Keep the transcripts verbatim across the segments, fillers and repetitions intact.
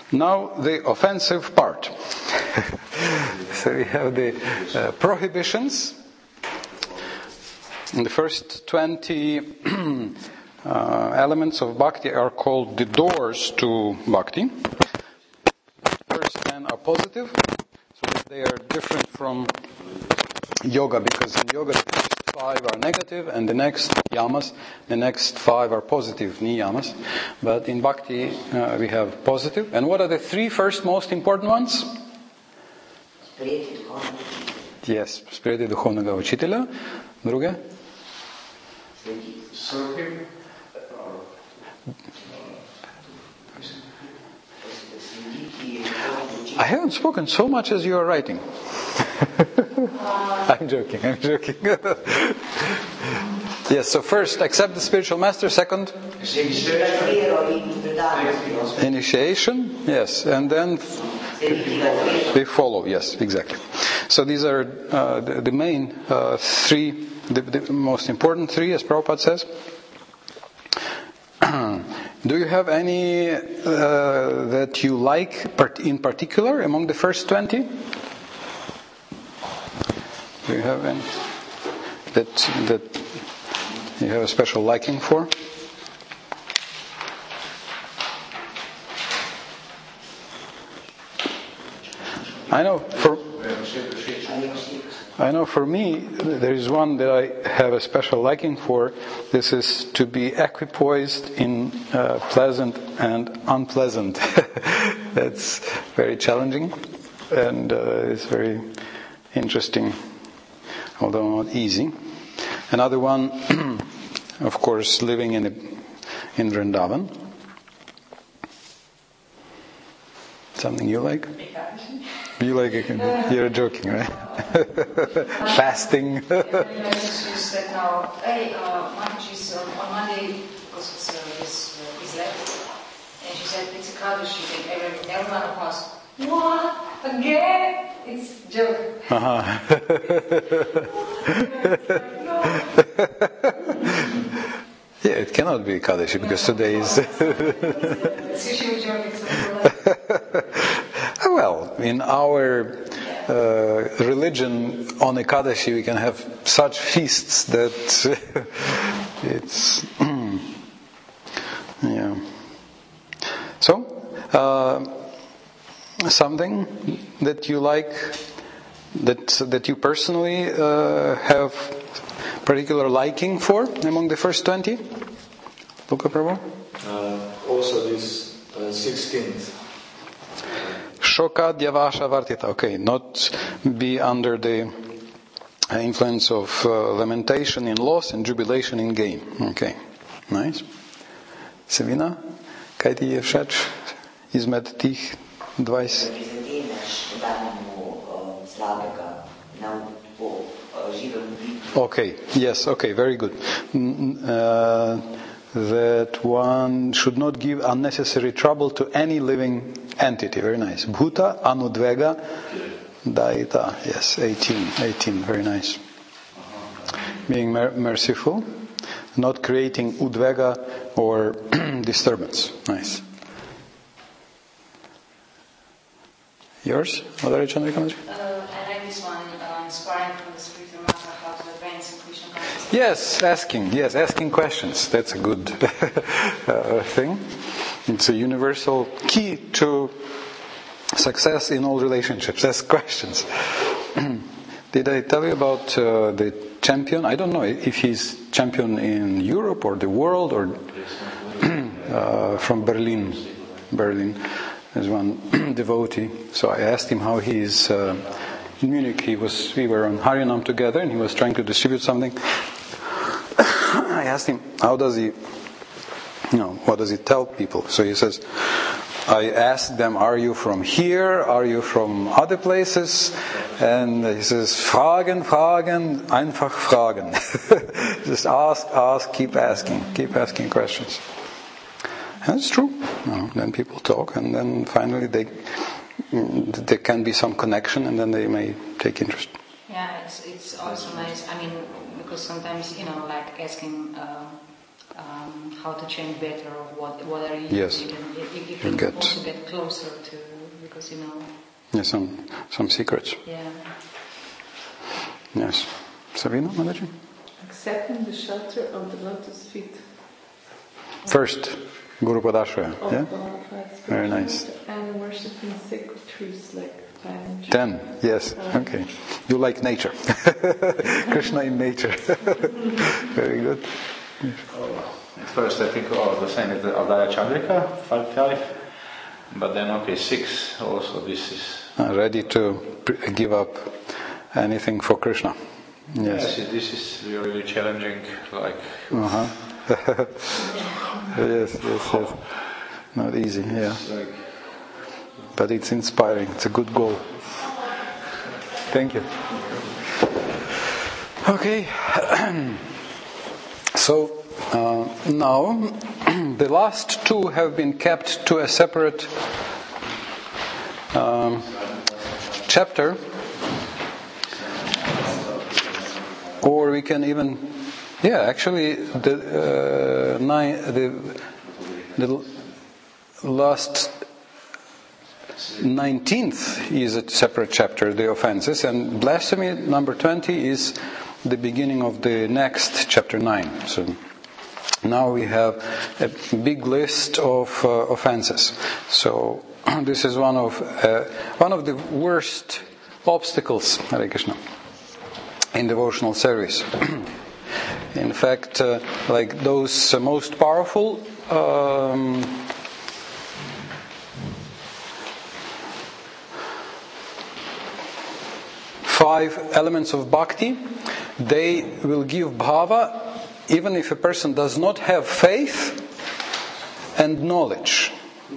Now the offensive part. So we have the uh, prohibitions. And the first twenty uh, elements of bhakti are called the doors to bhakti. First ten are positive, so that they are different from yoga, because in yoga the first five are negative and the next yamas, the next five are positive niyamas. But in bhakti uh, we have positive. And what are the three first most important ones? Yes, сприяти духовного учителя. Друге? Serve him. I haven't spoken so much as you are writing. I'm joking, I'm joking. Yes, so first, accept the spiritual master. Second, initiation. Yes, and then they follow. Yes, exactly. So these are uh, the, the main uh, three, the, the most important three, as Prabhupada says. Do you have any uh, that you like part- in particular among the first twenty? Do you have any that that you have a special liking for? I know for I know for me there is one that I have a special liking for. This is to be equipoised in uh, pleasant and unpleasant. That's very challenging, and uh, it's very interesting, although not easy. Another one, of course, living in a, in Vrindavan. Something you like? You like it? You're joking, right? Fasting. She said now, hey, uh, Mataji's on, on Monday, because it's, uh, his, uh, his left, and she said, it's a Kaddish, and every, everyone of us, what? Again? It's a joke. Uh-huh. Yeah, it cannot be Kaddish because today is... Well, in our uh, religion, on Ekadashi we can have such feasts that it's... yeah. So, uh, something that you like, that that you personally uh, have particular liking for among the first twenty? Luca Prabhu? Uh, also this uh, sixteenth. Shoka Dhyavasha Vartita. Okay, not be under the influence of uh, lamentation in loss and jubilation in gain. Okay, nice. Sevina, kaj ti je všeč izmed tih dvajset? Okay, yes, okay, very good. Uh, that one should not give unnecessary trouble to any living entity. Very nice. Bhuta anudvega daita. Yes, eighteen. eighteen, very nice. Being mer- merciful, not creating udvega or disturbance. Nice. Yours, Madhuri Chandrika? Uh, I like this one, uh, inspiring from the spiritual master how to advance in Krishna consciousness. Yes, asking. Yes, asking questions. That's a good uh, thing. It's a universal key to success in all relationships. Ask questions. Did I tell you about uh, the champion? I don't know if he's champion in Europe or the world or uh, from Berlin. Berlin. There's one devotee. So I asked him how he is uh, in Munich. He was. We were on Harinam together, and he was trying to distribute something. I asked him, how does he, you know, what does he tell people? So he says, I asked them, are you from here? Are you from other places? And he says, Fragen, Fragen, einfach Fragen. Just ask, ask, keep asking, keep asking questions. And it's true. You know, then people talk, and then finally they there can be some connection, and then they may take interest. Yeah, it's it's also nice. I mean, because sometimes, you know, like asking uh, um, how to chant better, or what what are you? Yes. You can, you, you You can get- also get closer to, because you know. Yeah, some some secrets. Yeah. Yes. Savina, Mataji? Accepting the shelter of the lotus feet First, Guru Padashraya. of Yeah? bona fide Very spiritual nice. master and worshiping sacred trees like pine trees. Ten. Yes. Okay. You like nature. Krishna in nature. Very good. At first I think, oh, the same as the Adaya Chandrika, five, five. But then, okay, six also, this is... Uh, ready to pr- give up anything for Krishna. Yes. Yes, this is really, really challenging, like... Uh-huh. yes, yes, yes. Not easy, yeah. It's like... But it's inspiring. It's a good goal. Thank you. Okay. So uh, now the last two have been kept to a separate um, chapter, or we can even, yeah, actually the uh, nine, the the last nineteenth is a separate chapter, the offenses, and blasphemy number twenty is the beginning of the next chapter nine. So now we have a big list of uh, offenses. So this is one of uh, one of the worst obstacles, Hare Krishna, in devotional service. In fact, uh, like those uh, most powerful um, five elements of bhakti, they will give bhava even if a person does not have faith and knowledge.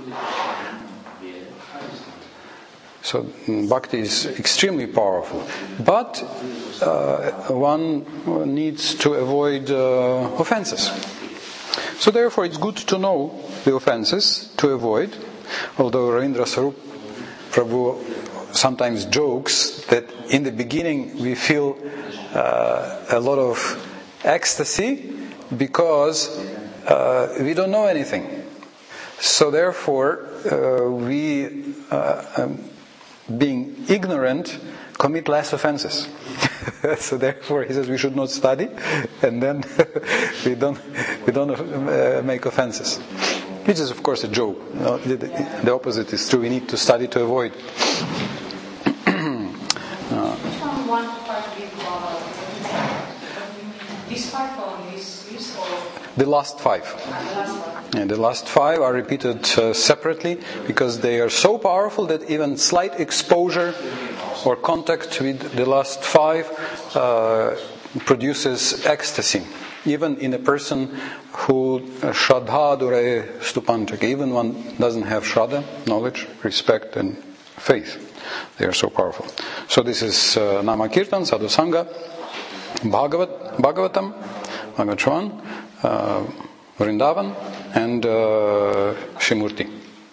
So bhakti is extremely powerful, but uh, one needs to avoid uh, offenses. So therefore it's good to know the offenses to avoid, although Ravindra Sarup Prabhu sometimes jokes that in the beginning we feel uh, a lot of ecstasy because uh, we don't know anything. So therefore uh, we, uh, um, being ignorant, commit less offenses. So therefore he says we should not study, and then we don't we don't uh, make offenses. Which is of course a joke. You know, the, the opposite is true. We need to study to avoid. From one to five big uh, this five on this list or The last five. uh, the last one? And the last five are repeated uh, separately because they are so powerful that even slight exposure or contact with the last five uh, produces ecstasy. Even in a person who uh, Shraddha Dure Stupanchaka, even one doesn't have Shraddha, knowledge, respect and faith. They are so powerful. So this is uh, Nama Kirtan, Sadhu Sangha, Bhagavat, Bhagavatam, Bhagavatam, uh, Vrindavan, and uh, Shrimurti.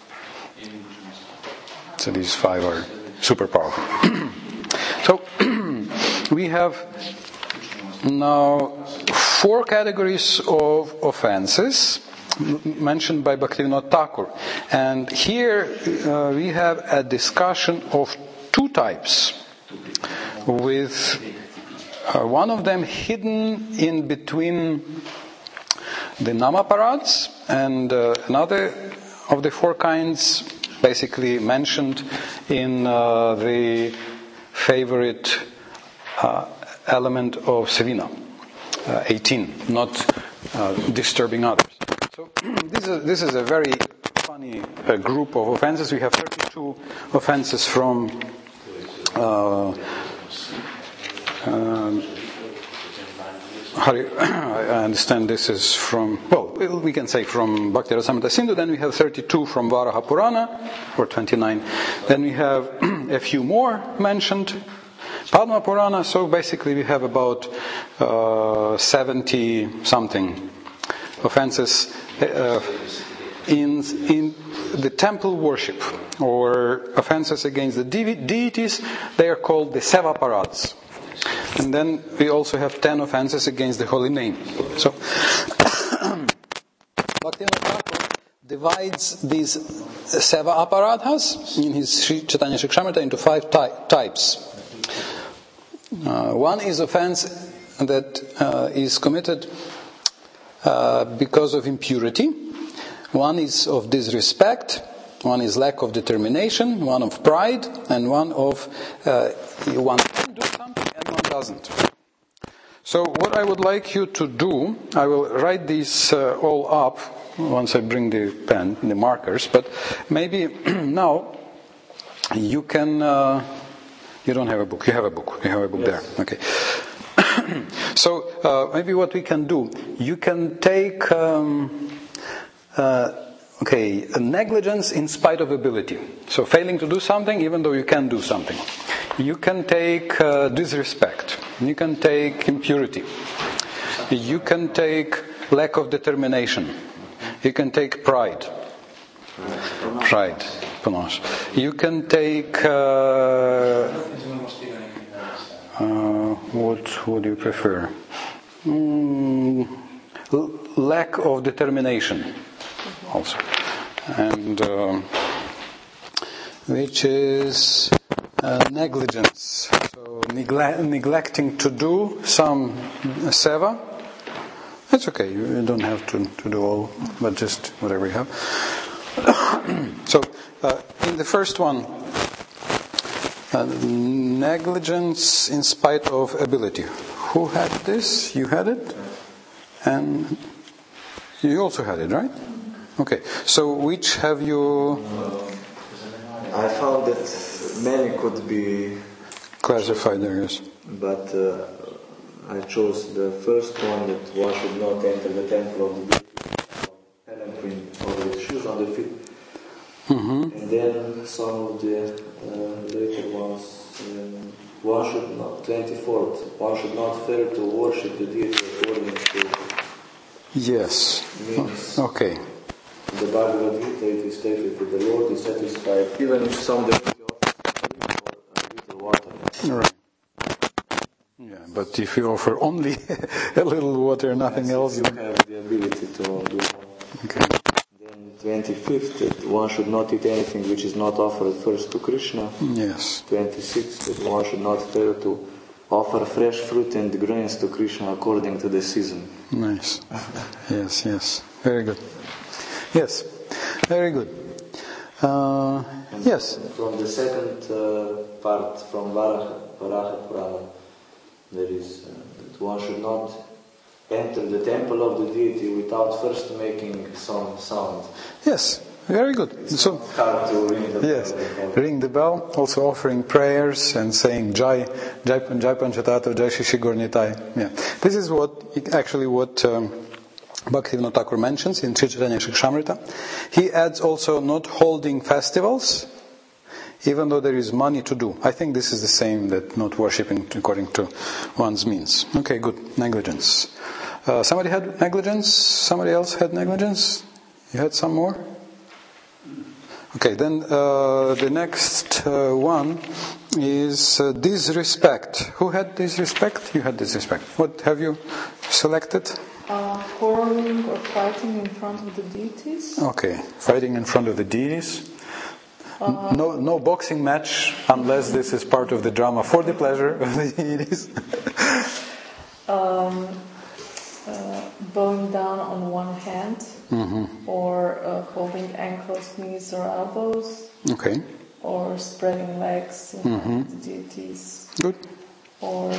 So these five are super powerful. So we have now four categories of offenses mentioned by Bhaktivinoda Thakur, and here uh, we have a discussion of two types, with uh, one of them hidden in between the Namaparads, and uh, another of the four kinds basically mentioned in uh, the favorite uh, element of Savina, uh, eighteen, not uh, disturbing others. So this is, this is a very funny uh, group of offenses. We have thirty-two offenses from uh, um, Hari, I understand this is from, well, we can say from Bhakti Rasamrita Sindhu. Then we have thirty-two from Varaha Purana, or twenty-nine. Then we have a few more mentioned. Padma Purana, so basically we have about uh, seventy something offenses uh, in in the temple worship, or offenses against the de- deities. They are called the Seva Parads. And then we also have ten offenses against the holy name. So divides these seva aparadhas in his Sri Chaitanya Shikshamrita into five ty- types. Uh, one is offense that uh, is committed uh, because of impurity. One is of disrespect. One is lack of determination. One of pride, and one of uh, one can do something and one doesn't. So what I would like you to do, I will write these uh, all up once I bring the pen, the markers. But maybe now you can. Uh, You don't have a book. You have a book. You have a book yes. there. Okay. So uh, maybe what we can do, you can take, um, uh, okay, a negligence in spite of ability. So failing to do something even though you can do something. You can take uh, disrespect. You can take impurity. You can take lack of determination. You can take pride. Pride. You can take uh, uh, what would you prefer? Mm, lack of determination, also, and uh, which is uh, negligence. So negle- neglecting to do some seva. That's okay. You don't have to, to do all, but just whatever you have. So, uh, in the first one, uh, negligence in spite of ability. Who had this? You had it? And you also had it, right? Okay. So, which have you... I found that many could be... classified there, yes. But uh, I chose the first one, that one should not enter the temple of the palanquin or with shoes on the feet. Mm-hmm. And then some of the uh, later ones, um, one should not, twenty-fourth, one should not fail to worship the deity according to yes. means. Okay. The Bhagavad Gita, it is stated that the Lord is satisfied even if some devotee offers a little water. Right. Yeah, but if you offer only a little water, nothing yes, else, you have the ability to do more. Okay. twenty-fifth, that one should not eat anything which is not offered first to Krishna. Yes. twenty-sixth, that one should not fail to offer fresh fruit and grains to Krishna according to the season. Nice. Yes, yes. Very good. Yes. Very good. Uh, yes. From the second uh, part, from Varaha, Varaha Purana, there is uh, that one should not enter the temple of the deity without first making some sound. Yes, very good. It's so hard to ring the yes, bell. ring the bell. Also offering prayers and saying Jai, Jai, Jai Panchatattva, Jai Shishi Gornitai. Yeah, this is what actually what um, Bhaktivinoda Thakur mentions in Sri Chaitanya Shikshamrita. He adds also not holding festivals, even though there is money to do. I think this is the same, that not worshipping according to one's means. Okay, good. Negligence. Uh, somebody had negligence? Somebody else had negligence? You had some more? Okay, then uh, the next uh, one is uh, disrespect. Who had disrespect? You had disrespect. What have you selected? Uh, quarreling or fighting in front of the deities. Okay, fighting in front of the deities. Uh, no, no boxing match unless this is part of the drama for the pleasure of the deities. um, uh, bowing down on one hand, mm-hmm. or uh, holding ankles, knees, or elbows. Okay. Or spreading legs in mm-hmm. front of the deities. Good. Or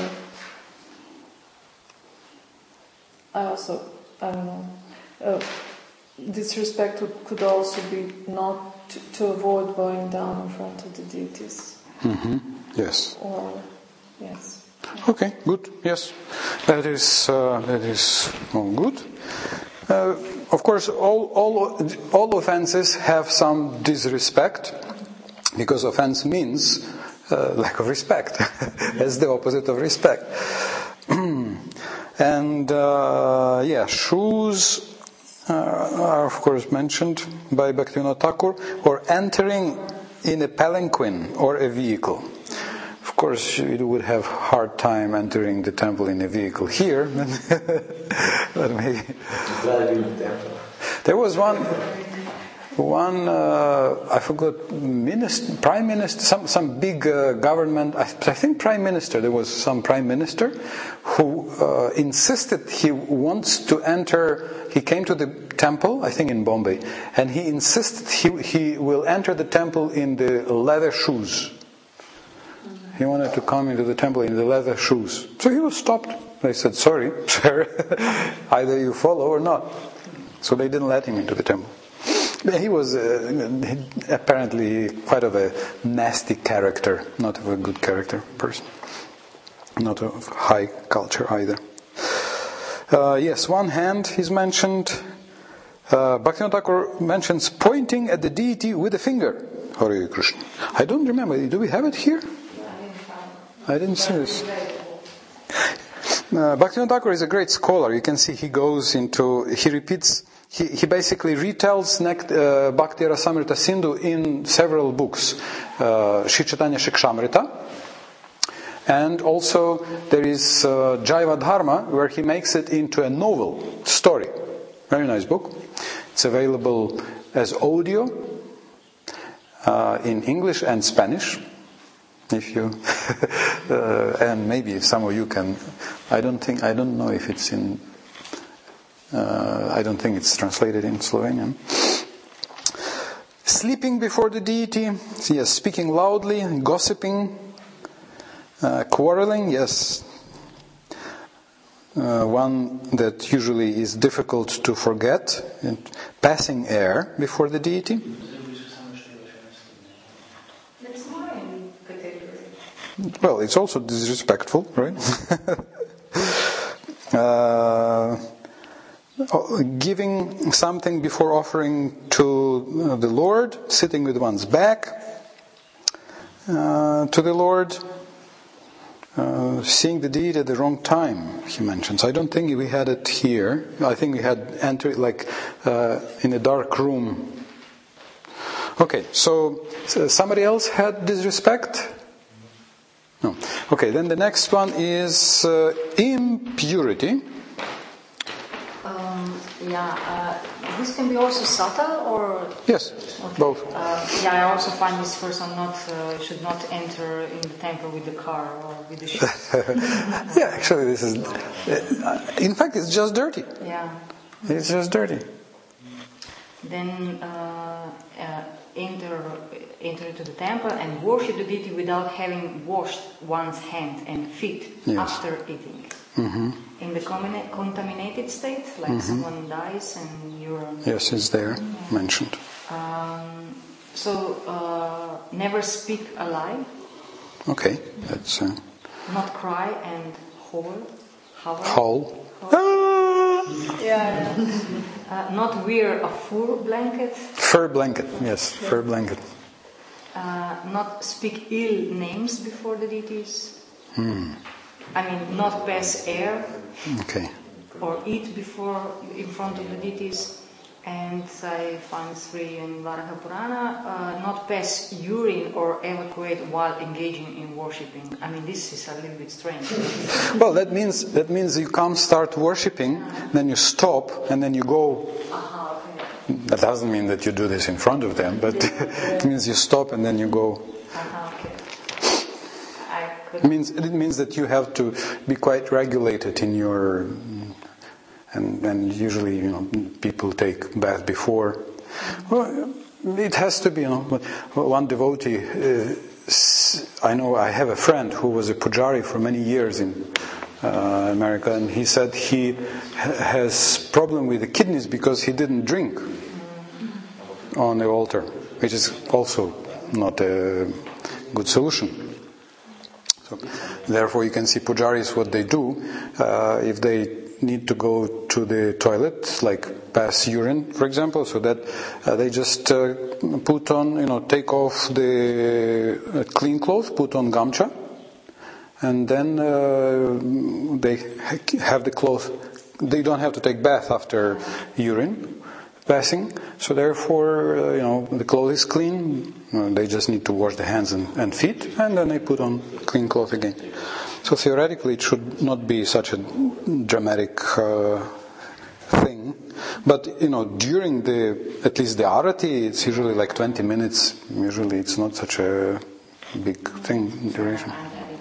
I also, I don't know. Uh, disrespect could also be not to, to avoid bowing down in front of the deities. Mm-hmm. Yes. Or yes. Okay, good. Yes, that is uh, that is all good. Uh, of course, all all all offenses have some disrespect, because offense means uh, lack of respect. That's the opposite of respect. And uh, yeah, shoes uh, are of course mentioned by Bhaktivinoda Thakur, or entering in a palanquin or a vehicle. Of course, you would have hard time entering the temple in a vehicle here, but maybe. Driving the temple. There was one. one, uh, I forgot, minister, prime minister, some, some big uh, government, I, I think prime minister, there was some prime minister who uh, insisted he wants to enter, he came to the temple, I think in Bombay, and he insisted he, he will enter the temple in the leather shoes. He wanted to come into the temple in the leather shoes. So he was stopped. They said, sorry, sir, either you follow or not. So they didn't let him into the temple. But he was uh, apparently quite of a nasty character, not of a good character person. Not of high culture either. Uh, yes, one hand is mentioned. Uh, Bhaktivinoda Thakur mentions pointing at the deity with a finger. Hare Krishna. I don't remember. Do we have it here? I didn't see this. Uh, Bhaktivinoda Thakur is a great scholar. You can see he goes into, he repeats, he, he basically retells Nect, uh, Bhakti Rasamrita Sindhu in several books. Uh, Shri Chaitanya Shikshamrita. And also there is uh, Jaiva Dharma, where he makes it into a novel story. Very nice book. It's available as audio uh, in English and Spanish. If you uh, and maybe some of you can. I don't think. I don't know if it's in. Uh, I don't think it's translated in Slovenian. Sleeping before the deity. Yes, speaking loudly, gossiping, uh, quarreling. Yes, uh, one that usually is difficult to forget. And passing air before the deity. Well, it's also disrespectful, right? uh, giving something before offering to the Lord, sitting with one's back uh, to the Lord, uh, seeing the deed at the wrong time, he mentions. I don't think we had it here. I think we had entered like uh, in a dark room. Okay, so, so somebody else had disrespect? No. Okay, then the next one is uh, impurity. Um, yeah, uh, this can be also subtle or... Yes, okay. Both. Uh, yeah, I also find this person not uh, should not enter in the temple with the car or with the shoes. Yeah, actually this is... Uh, in fact, it's just dirty. Yeah. It's just dirty. Then uh, uh, enter... enter to the temple and worship the deity without having washed one's hand and feet yes. after eating. Mm-hmm. In the contaminated state, like mm-hmm. someone dies and you're... Yes, it's there, yeah. mentioned. Um, so, uh, never speak a lie. Okay, that's... Uh, Not cry and howl. Howl. Howl. Ah! Yeah. uh, not wear a fur blanket. Fur blanket, yes, yeah. fur blanket. Uh, not speak ill names before the deities. Hmm. I mean, not pass air. Okay. Or eat before, in front of the deities. And I find three in Varaha Purana, uh, not pass urine or evacuate while engaging in worshipping. I mean, this is a little bit strange. Well, that means that means you come start worshipping, then you stop, and then you go. Uh-huh, okay. That doesn't mean that you do this in front of them, but it means you stop and then you go. Uh-huh, okay. I could... It means it means that you have to be quite regulated in your. And, and usually, you know, people take bath before. Well, it has to be, you know. One devotee, uh, I know I have a friend who was a pujari for many years in uh, America, and he said he ha- has problem with the kidneys because he didn't drink on the altar, which is also not a good solution. So, therefore, you can see pujaris what they do uh, if they need to go to the toilet, like pass urine, for example, so that uh, they just uh, put on, you know, take off the uh, clean clothes, put on gamcha, and then uh, they have the clothes. They don't have to take bath after urine passing, so therefore, uh, you know, the clothes is clean. You know, they just need to wash the hands and, and feet, and then they put on clean clothes again. So theoretically, it should not be such a dramatic uh, thing. But, you know, during the, at least the arati, it's usually like twenty minutes. Usually it's not such a big thing in duration.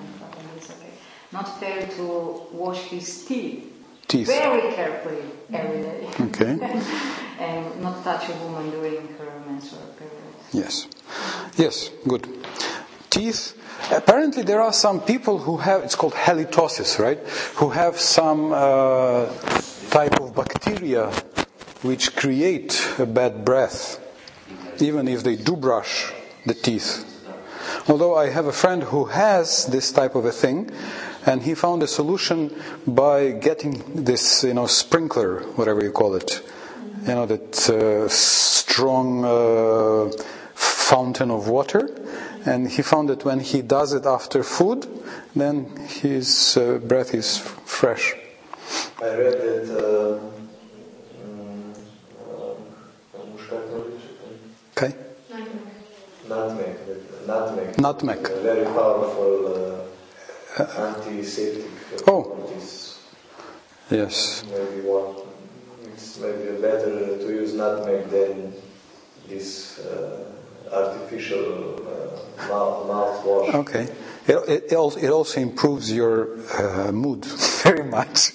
Not fair to wash his teeth. Teeth. Very carefully every day. Okay. And not touch a woman during her menstrual period. Yes. Yes, good. Teeth. Apparently there are some people who have, it's called halitosis, right? Who have some uh, type of bacteria which create a bad breath, even if they do brush the teeth. Although I have a friend who has this type of a thing, and he found a solution by getting this, you know, sprinkler, whatever you call it, you know, that uh, strong uh, fountain of water. And he found that when he does it after food, then his uh, breath is f- fresh. I read that uh, um, uh, Okay. nutmeg, nutmeg, Nutmeg. a very powerful uh, antiseptic. Oh. Properties. Yes. Maybe one. It's maybe better to use nutmeg than this uh, artificial uh, mouth mouthwash. Okay. It, it, it, also, it also improves your uh, mood very much.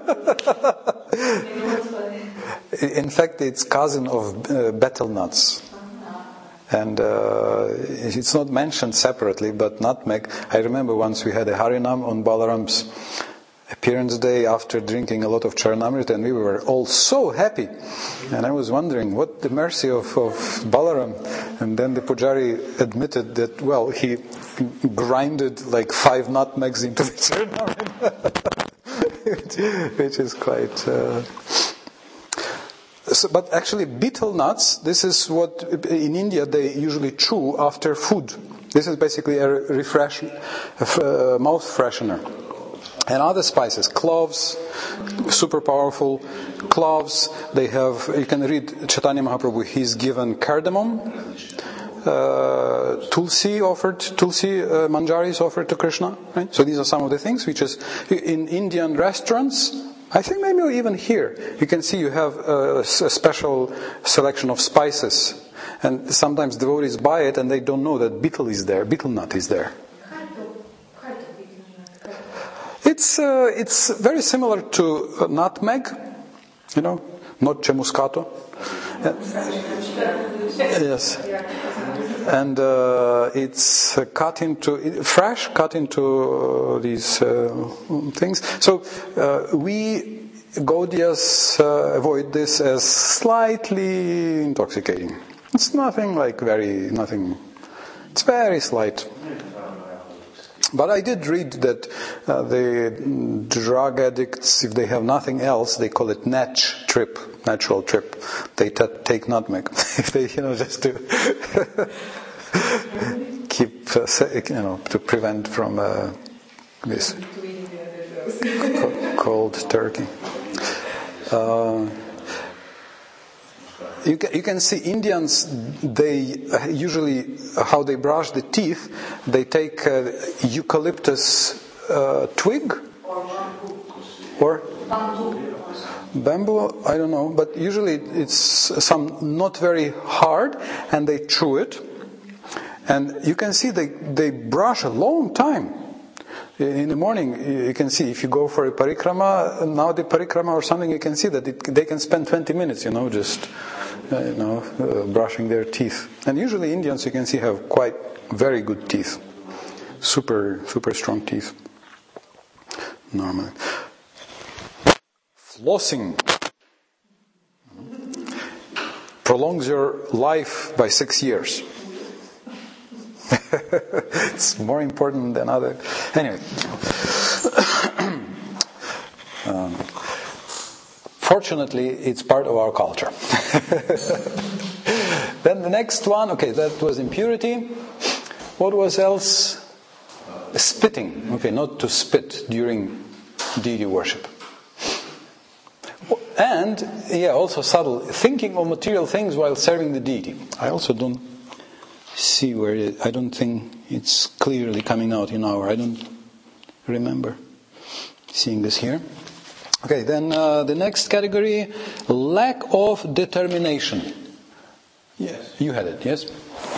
In fact, it's cousin of uh, betel nuts. And uh, it's not mentioned separately, but nutmeg. I remember once we had a Harinam on Balaram's appearance day after drinking a lot of Charanamrita, and we were all so happy. And I was wondering, what the mercy of, of Balaram? And then the Pujari admitted that, well, he grinded like five nutmegs into the Charanamrita, which is quite... Uh, So, but actually, betel nuts, this is what in India they usually chew after food. This is basically a refresh, a mouth freshener. And other spices, cloves, super powerful cloves. They have, you can read Chaitanya Mahaprabhu, he's given cardamom, uh, tulsi offered, tulsi uh, manjaris offered to Krishna. Right? So these are some of the things which is in Indian restaurants. I think maybe even here, you can see you have a, a special selection of spices. And sometimes devotees buy it and they don't know that betel is there, betel nut is there. It's uh, it's very similar to uh, nutmeg, you know, noce muscato. Uh, yes. And uh, it's uh, cut into, fresh, cut into uh, these uh, things. So uh, we, Gaudias, uh, avoid this as slightly intoxicating. It's nothing like very, nothing, it's very slight. But I did read that uh, the drug addicts, if they have nothing else, they call it nat trip, natural trip. They t- take nutmeg. If they, you know, just to keep, uh, you know, to prevent from uh, this co- cold turkey. Uh, You can, you can see Indians, they uh, usually, uh, how they brush the teeth, they take uh, eucalyptus uh, twig or bamboo, I don't know, but usually it's some not very hard and they chew it. And you can see they, they brush a long time. In the morning, you can see if you go for a parikrama, now the parikrama or something, you can see that it, they can spend twenty minutes, you know, just, uh, you know, uh, brushing their teeth. And usually Indians, you can see, have quite very good teeth. Super, super strong teeth. Normally. Flossing prolongs your life by six years. It's more important than other. Anyway, um, fortunately, it's part of our culture. Then the next one, okay, that was impurity. What was else? Spitting. Okay, not to spit during deity worship. And yeah, also subtle thinking of material things while serving the deity. I also don't see where it, I don't think it's clearly coming out in our, I don't remember seeing this here. Okay, then uh, the next category, lack of determination. Yes, you had it, yes?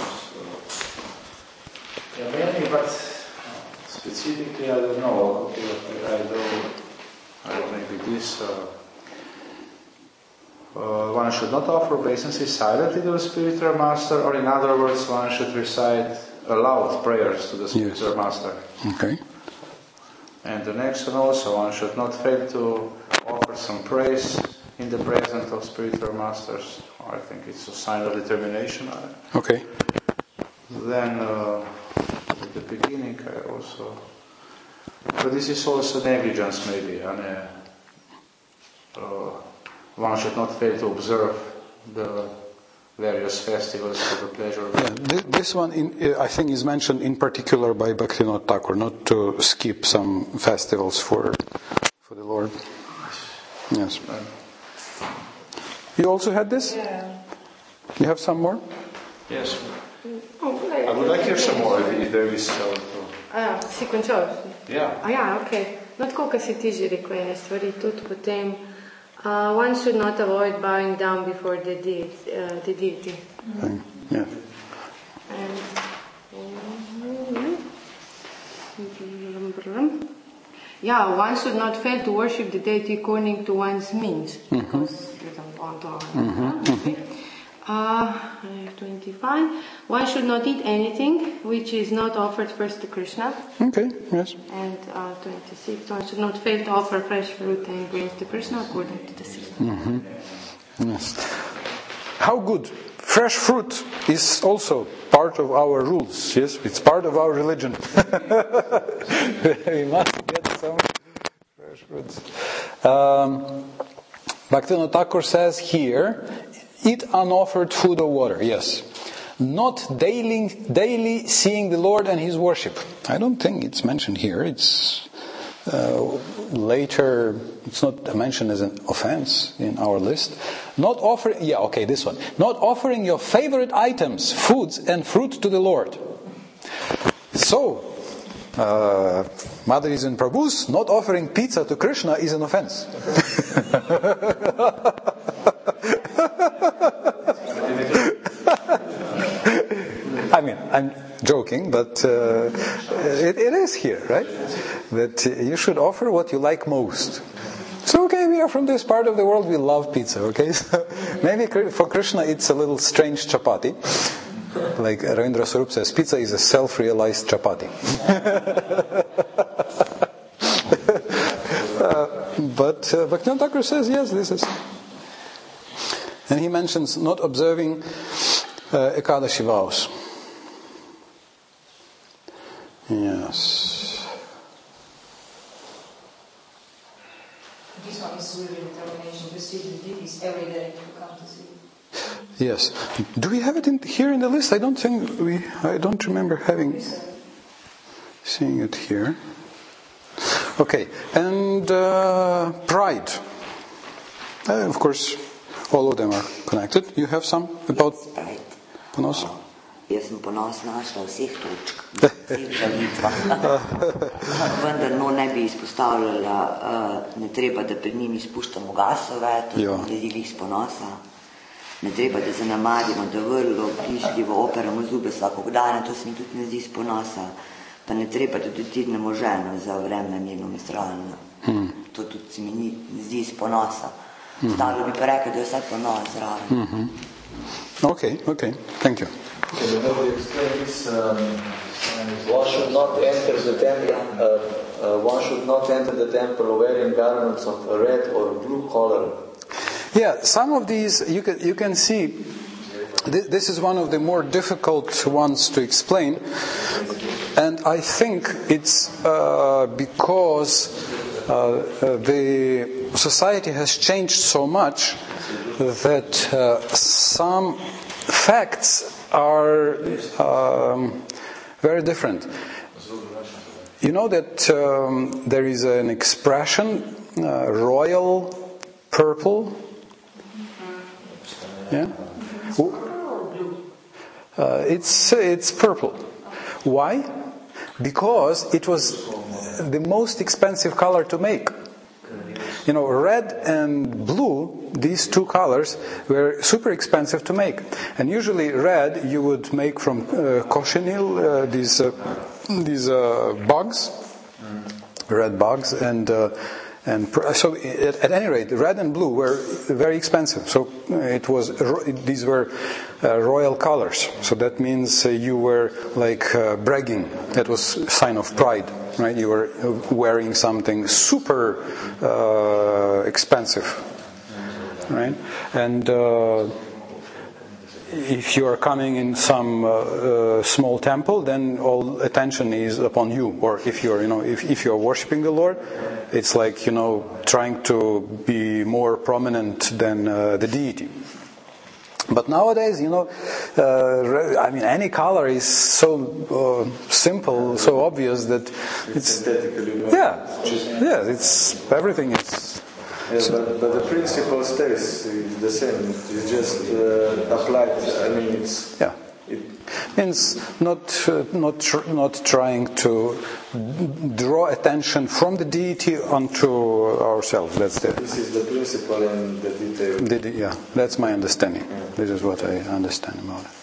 Yeah, mainly, but specifically, I don't know. Okay, I don't, I don't maybe this. Uh, uh, one should not offer obeisances silently to the spiritual master, or in other words, one should recite aloud prayers to the spiritual yes. master. Okay. And the next one also, one should not fail to offer some praise in the presence of spiritual masters. I think it's a sign of determination. Okay. Then, uh, at the beginning, I also... But this is also negligence, maybe. And, uh, uh, one should not fail to observe the various festivals for the pleasure of... Yeah, this one, in, I think, is mentioned in particular by Bhaktivinoda Thakur, not to skip some festivals for for the Lord. Yes. You also had this? Yeah. You have some more? Yes. I would like to hear some more if, if there is... Uh, A, si končal? Ja. A ja, ok. No tako, kar si ti že rekel, ene stvari tudi potem. Uh, one should not avoid bowing down before the, de- uh, the deity. Mm. Yeah. And, yeah, one should not fail to worship the deity according to one's means. Mm-hmm. Because you don't want to... Mm-hmm. Okay. Uh, twenty-five. One should not eat anything which is not offered first to Krishna. Okay, yes. And uh, twenty-six. One should not fail to offer fresh fruit and grains to Krishna according to the system. Mm-hmm. Yes. How good. Fresh fruit is also part of our rules, yes? It's part of our religion. We must get some fresh fruits. Um, Bhaktivinoda Thakur says here, eat unoffered food or water, yes. Not daily, daily seeing the Lord and His worship. I don't think it's mentioned here. It's uh, later, it's not mentioned as an offense in our list. Not offering, yeah, okay, this one. Not offering your favorite items, foods and fruit to the Lord. So, uh, Madhuri's and Prabhu's not offering pizza to Krishna is an offense. I mean, I'm joking, but uh, it, it is here, right? That you should offer what you like most. So, okay, we are from this part of the world, we love pizza, okay? So maybe for Krishna it's a little strange chapati. Like Ravindra Swarup says, pizza is a self-realized chapati. uh, but uh, Bhaktivinoda Thakur says, yes, this is... And he mentions not observing uh, Ekadashi vows. Yes. This one is really determination to see the deities every day to come to see. Yes. Do we have it in, here in the list? I don't think we. I don't remember having seeing it here. Okay. And uh, pride. Uh, of course, all of them are connected. You have some about ponos? Jaz sem ponosna našla vseh točk, vseh žalitvah. Vendar no ne bi izpostavljala, uh, ne treba, da pred njimi spuščamo gasove, to je glih z ponosa. Ne treba, da zanemarimo, da vrlo, prišljivo operamo zube svakog dana, to se mi tudi ne zdi z ponosa. Pa ne treba, da dotirnemo ženo za vreme njeno menstrualno. Hmm. To tudi se mi ni, ne zdi z ponosa. Hmm. Stalo bi pa rekel, da je vse ponos zraven. Hmm. Okay, okay, thank you. Can you maybe explain this? Um, one should not enter the temple. Uh, uh, one should not enter the temple wearing garments of a red or blue color. Yeah, some of these you can you can see. Th- this is one of the more difficult ones to explain, and I think it's uh, because uh, the society has changed so much that uh, some facts are um, very different. You know that um, there is an expression, uh, royal purple. Yeah, uh, it's it's purple. Why? Because it was the most expensive color to make. you know, red and blue, these two colors were super expensive to make. And usually red you would make from uh, cochineal, uh, these uh, these uh, bugs, red bugs, and uh, and pr- so at, at any rate, red and blue were very expensive. So it was these were uh, royal colors. So that means uh, you were like uh, bragging. That was a sign of pride, right? You were wearing something super uh, expensive, right? And uh, if you are coming in some uh, uh, small temple, then all attention is upon you. Or if you're, you know, if, if you're worshiping the Lord, it's like, you know, trying to be more prominent than uh, the deity. But nowadays, you know, uh, I mean, any color is so uh, simple, so obvious that it's, yeah, yeah, it's everything is. Yeah, but, but the principle stays the same. It's just uh, applied. I mean, it's yeah. It means not uh, not tr- not trying to draw attention from the deity onto ourselves. That's the. This is the principle and the detail. The, yeah, that's my understanding. Yeah. This is what I understand about it.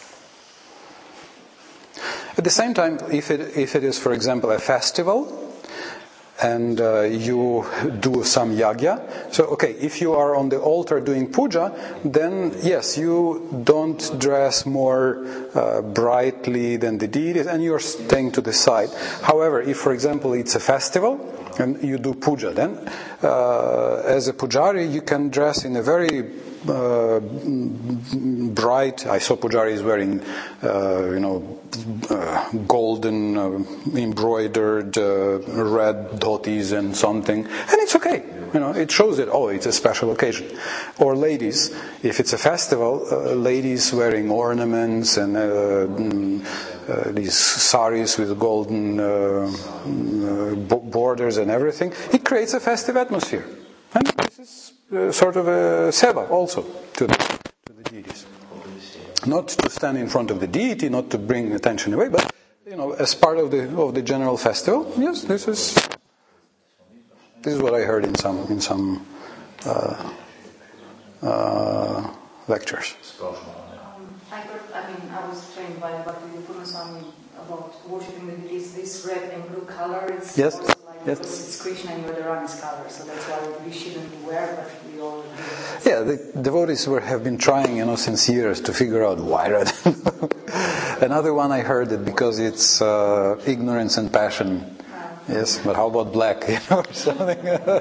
At the same time, if it if it is, for example, a festival. And uh, you do some yagya. So, okay, if you are on the altar doing puja, then yes, you don't dress more uh, brightly than the deities, and you're staying to the side. However, if, for example, it's a festival and you do puja, then uh, as a pujari, you can dress in a very uh, bright. I saw pujaris wearing, uh, you know, uh, golden uh, embroidered uh, red dhotis and something, and it's okay. You know, it shows that oh, it's a special occasion. Or ladies, if it's a festival, uh, ladies wearing ornaments and uh, mm, uh, these saris with golden uh, uh, borders and everything, it creates a festive atmosphere. And this is uh, sort of a seva also to the, to the deities. Not to stand in front of the deity, not to bring attention away, but you know, as part of the of the general festival. Yes, this is this is what I heard in some in some uh, uh, lectures. Um, I heard, I mean, I was trained by Bhaktivedanta Swami about worshiping the deities. This red and blue color, it's yes. also like Yes. because it's Krishna and Radharani's color, so that's why we shouldn't wear, but we all do. Yeah, the devotees were, have been trying, you know, since years to figure out why red. Another one I heard it because it's uh, ignorance and passion. Yes, but how about black, you know, or something?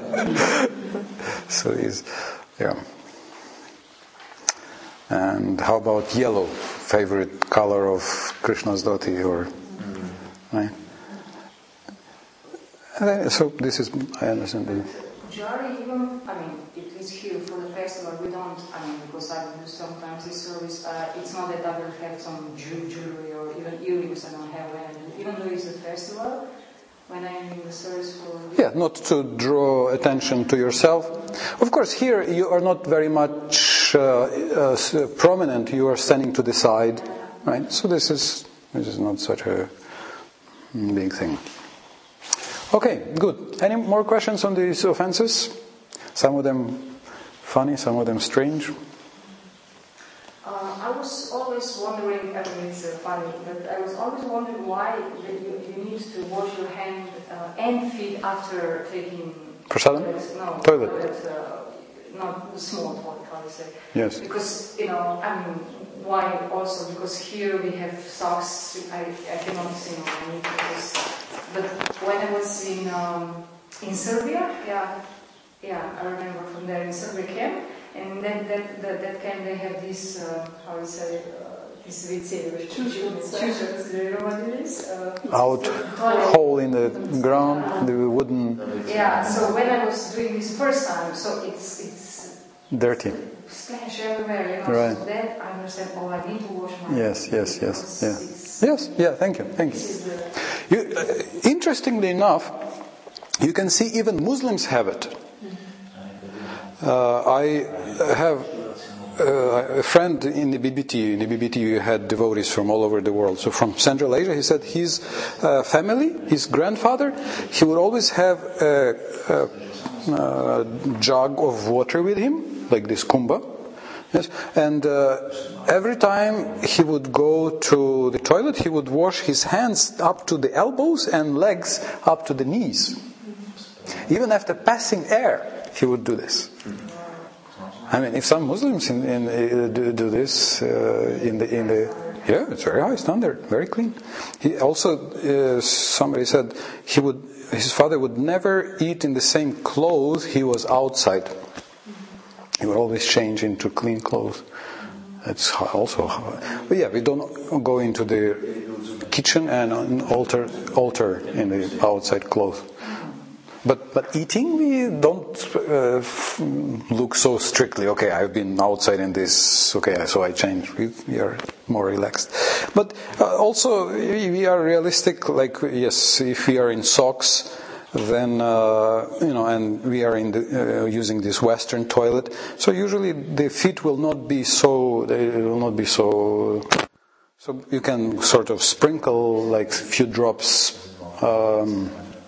So he's, yeah. And how about yellow, favorite color of Krishna's dhoti, or right? And then, so this is, I understand. The, Pujari, even, I mean, it is here for the festival, we don't, I mean, because I do sometimes this service, uh, it's not that I will have some jewelry or even earrings I don't have when I do, even though it's a festival, when I'm in the service for... Yeah, not to draw attention to yourself. Of course, here you are not very much uh, uh, prominent, you are standing to the side, right? So this is, this is not such a big thing. Okay, good. Any more questions on these offenses? Some of them funny, some of them strange. Uh, I was always wondering, I mean it's uh, funny, but I was always wondering why you, you need to wash your hand uh, and feet after taking... Prasadam? No, toilet. toilet uh, not small toilet, how to say. Yes. Because, you know, I mean, why also? Because here we have socks, I, I cannot say no, I need to but when I was in um, in Serbia, yeah, yeah, I remember from there in Serbia camp, and then that that, that camp they have this uh, how you say uh, this vitse, chuzhets, do you know what it is? Uh, Out hole in the ground, the wooden. Yeah, so when I was doing this first time, so it's it's dirty. Splash everywhere, you know. Right. So that I understand. Oh, I need to wash my Yes, hands. yes, yes, yeah. Yes, yeah. Thank you, thank you. This is the You, uh, interestingly enough, you can see even Muslims have it. Uh, I have uh, a friend in the B B T. In the B B T, you had devotees from all over the world. So from Central Asia, he said his uh, family, his grandfather, he would always have a, a uh, jug of water with him, like this kumbha. Yes, and uh, every time he would go to the toilet, he would wash his hands up to the elbows and legs up to the knees. Even after passing air, he would do this. I mean, if some Muslims in, in, uh, do, do this uh, in the in the yeah, it's very high standard, very clean. He also uh, somebody said he would his father would never eat in the same clothes he was outside. He would always change into clean clothes. That's also, but yeah, we don't go into the kitchen and alter alter in the outside clothes. But but eating, we don't uh, f- look so strictly. Okay, I've been outside in this. Okay, so I change. We, we are more relaxed. But uh, also we are realistic. Like yes, if we are in socks, then uh, you know, and we are in the, uh, using this Western toilet. So usually the feet will not be so. They will not be so. So you can sort of sprinkle like a few drops. Um,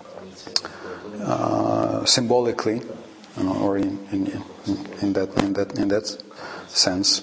Uh, symbolically, you know, or in, in, in that in that in that sense.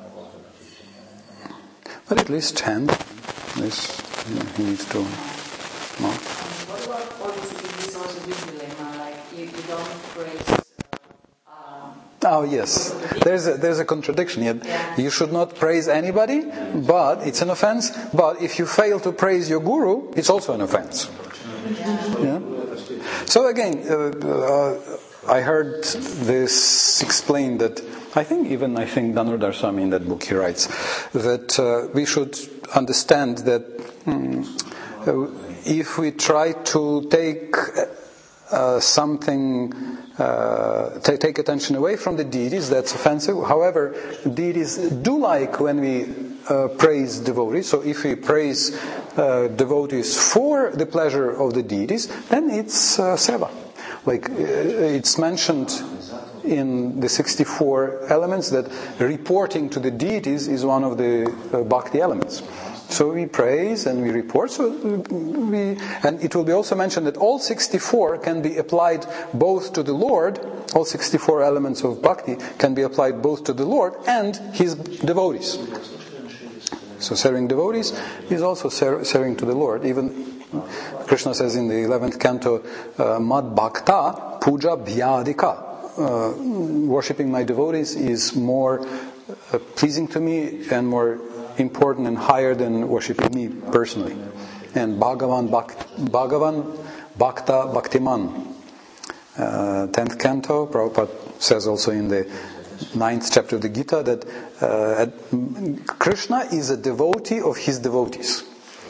But at least hand, this you need to. No. What about all this? This also big dilemma, like you, you don't praise. Um, Oh yes, there's a, there's a contradiction. Yet yeah. You should not praise anybody, but it's an offense. But if you fail to praise your guru, it's also an offense. Yeah. So again, uh, uh, I heard this explained that I think even I think Dhanurdhar Swami in that book he writes that uh, we should understand that um, uh, if we try to take uh, something, uh, t- take attention away from the deities, that's offensive. However, deities do like when we uh, praise devotees. So if we praise uh, devotees for the pleasure of the deities, then it's uh, seva. Like uh, it's mentioned in the sixty-four elements that reporting to the deities is one of the uh, bhakti elements. So we praise and we report. So we, and it will be also mentioned that all sixty-four can be applied both to the Lord. All sixty-four elements of bhakti can be applied both to the Lord and His devotees. So serving devotees is also ser- serving to the Lord. Even Krishna says in the eleventh canto, uh, Mad Bhakta Puja Bhyadika. Uh, worshipping my devotees is more uh, pleasing to me and more important and higher than worshipping me personally. And Bhagavan, Bhak, Bhagavan Bhakta Bhaktiman. Uh, tenth canto, Prabhupada says also in the ninth chapter of the Gita that uh, Krishna is a devotee of his devotees.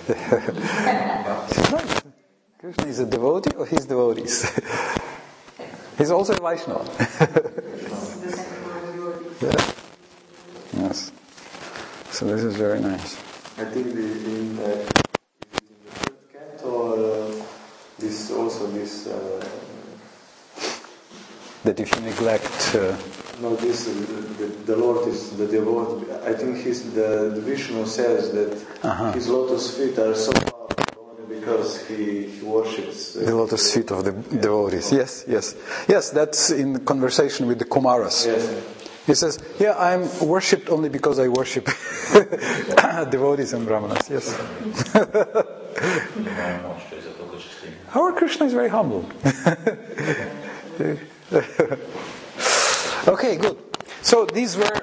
Krishna is a devotee of his devotees. He's also a Vaishnava. Yeah. Yes. So this is very nice. I think the, in, uh, in the third canto, uh, this also this. Uh, that if you neglect. Uh, no, this uh, the, the Lord is the devotee. I think he's the, the Vishnu says that uh-huh. his lotus feet are so powerful because he, he worships uh, the lotus feet of the devotees. Yes, yes, yes. That's in conversation with the Kumaras. Yes. He says, yeah, I'm worshipped only because I worship devotees and brahmanas. Yes. Our Krishna is very humble. Okay, good. So these were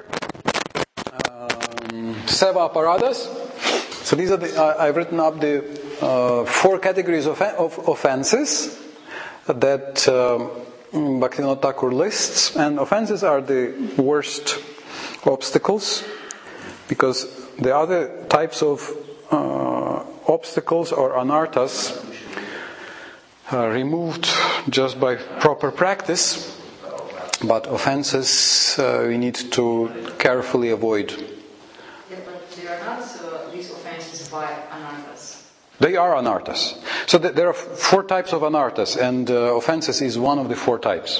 um, seva aparadas. So these are the, uh, I've written up the uh, four categories of, of offenses that um, Bhaktivinoda Thakur lists, and offenses are the worst obstacles because the other types of uh, obstacles or anarthas are removed just by proper practice, but offenses uh, we need to carefully avoid. Yeah, but they are not uh, these offenses by anarthas. They are anarthas. So th- there are f- four types of anarthas, and uh, offenses is one of the four types.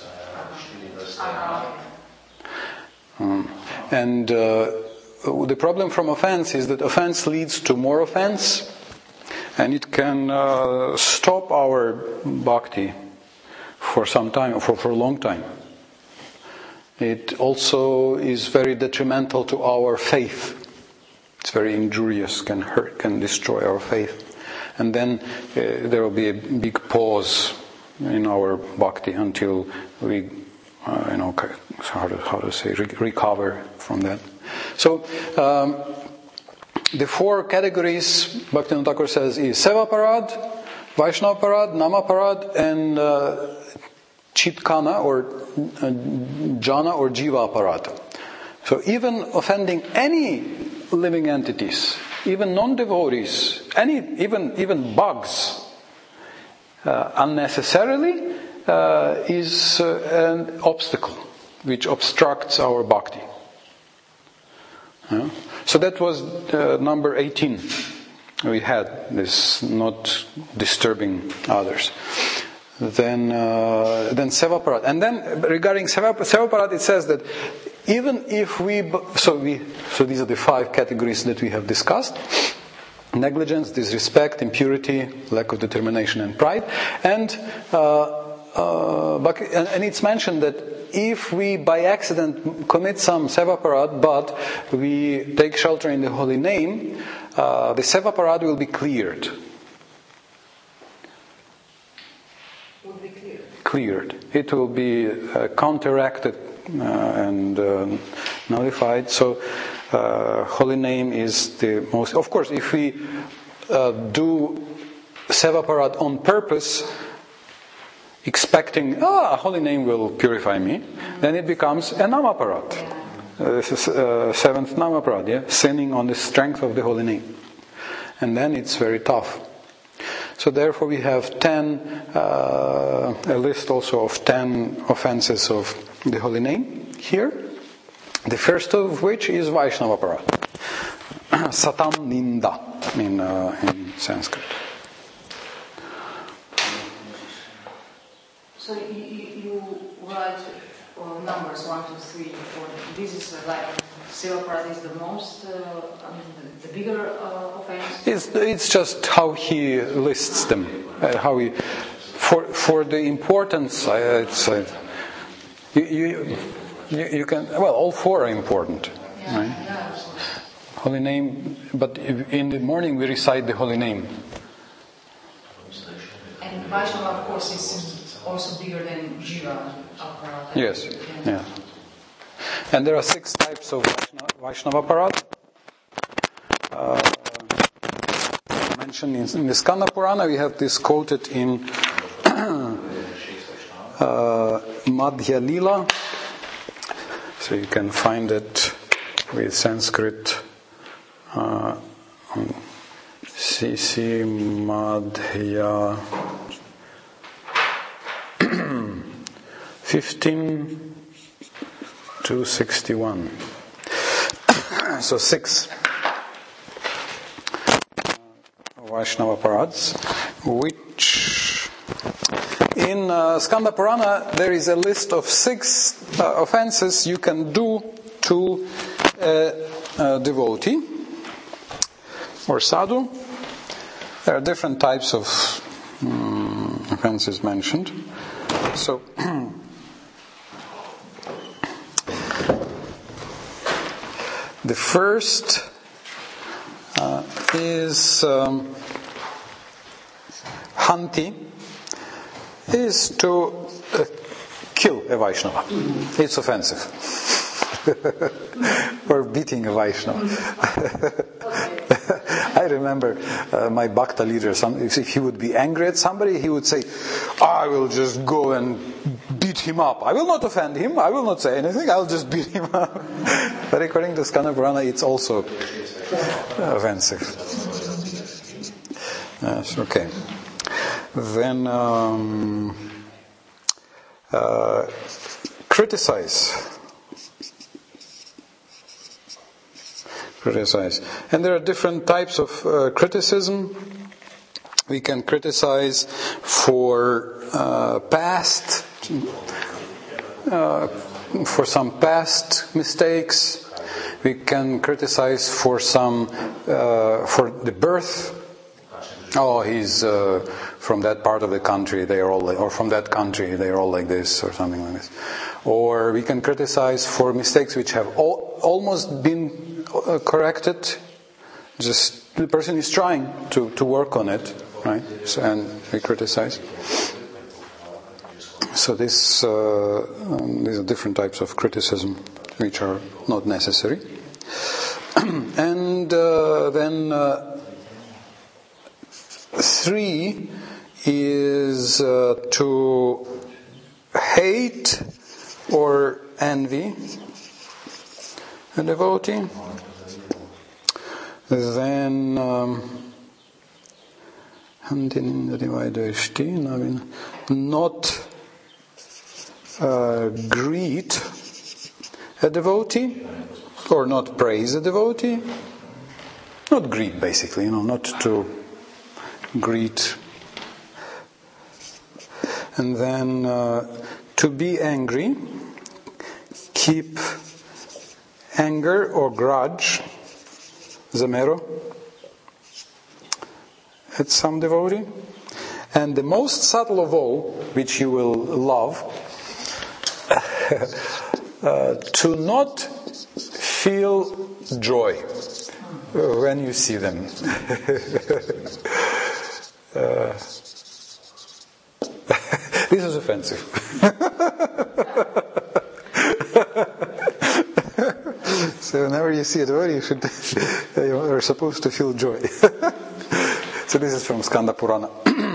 Um, and uh, the problem from offense is that offense leads to more offense, and it can uh, stop our bhakti for some time, for, for a long time. It also is very detrimental to our faith. It's very injurious, can hurt, can destroy our faith. And then uh, there will be a big pause in our bhakti until we, uh, you know, how to, how to say, re- recover from that. So, um, the four categories, Bhaktivinoda Thakur says, is Seva Parad, Vaishnava Parad, Nama Parad, and uh, Chitkana or uh, Jana or Jiva Parad. So even offending any living entities, even non-devotees, any even even bugs, uh, unnecessarily uh, is uh, an obstacle which obstructs our bhakti. Yeah? So that was uh, number eighteen. We had this not disturbing others. Then, uh, then Seva Parad. And then regarding Seva, Seva Parad, it says that even if we, so we, so these are the five categories that we have discussed: negligence, disrespect, impurity, lack of determination, and pride. And uh, uh, but, and, and it's mentioned that if we by accident commit some Seva Parad, but we take shelter in the holy name, uh, the Seva Parad will be cleared. Cleared. It will be uh, counteracted uh, and uh, nullified. So, uh, holy name is the most. Of course, if we uh, do Seva Parad on purpose, expecting, ah, a holy name will purify me, then it becomes a Nama Parad. Uh, this is uh, seventh Nama Parad, yeah, sinning on the strength of the holy name, and then it's very tough. So therefore we have ten, uh, a list also of ten offenses of the holy name here. The first of which is Vaishnava Parad. Satam Ninda in, uh, in Sanskrit. So you, you write uh, numbers one, two, three, four. This is uh, like Seva Parad is the most, uh, I mean, the, the bigger uh, offense. It's it's just how he lists them, uh, how he for for the importance. Uh, it's uh, you, you you you can well all four are important, yeah, right? Yeah. Holy name, but in the morning we recite the holy name. And Vaishnava, of course, is also bigger than Jiva. Parad. Yes, yeah. And there are six types of Vaishnava, Vaishnava Parad. Uh, mentioned in, in the Skanda Purana, we have this quoted in uh, Madhya Lila. So you can find it with Sanskrit. Uh, C C Madhya fifteen to sixty-one. So six uh, Vaishnava Parads, which in uh, Skanda Purana there is a list of six uh, offenses you can do to a, a devotee or sadhu. There are different types of um, offenses mentioned. So the first uh, is um, Hanti, is to uh, kill a Vaishnava. It's offensive. Or beating a Vaishnava. I remember uh, my Bhakta leader, some, if he would be angry at somebody, he would say, I will just go and beat him up. I will not offend him, I will not say anything, I'll just beat him up. But according to Skanda Purana, it's also offensive. Yes, okay. Then um, uh, criticize. Criticize. And there are different types of uh, criticism. We can criticize for uh, past, uh, for some past mistakes. We can criticize for some, uh, for the birth oh, he's uh, from that part of the country, they are all like, or from that country, they are all like this, or something like this. Or we can criticize for mistakes which have all, almost been uh, corrected. Just the person is trying to, to work on it, right? So, and we criticize. So this, uh, um, these are different types of criticism which are not necessary. And uh, then uh, three is uh, to hate or envy a devotee. Then um, not uh, greet a devotee, or not praise a devotee. Not greet, basically, you know, not to greet. And then uh, to be angry, keep anger or grudge, zamero, at some devotee. And the most subtle of all, which you will love, uh, to not feel joy when you see them. uh, this is offensive. So whenever you see a devotee, you should you are supposed to feel joy. So this is from Skanda Purana.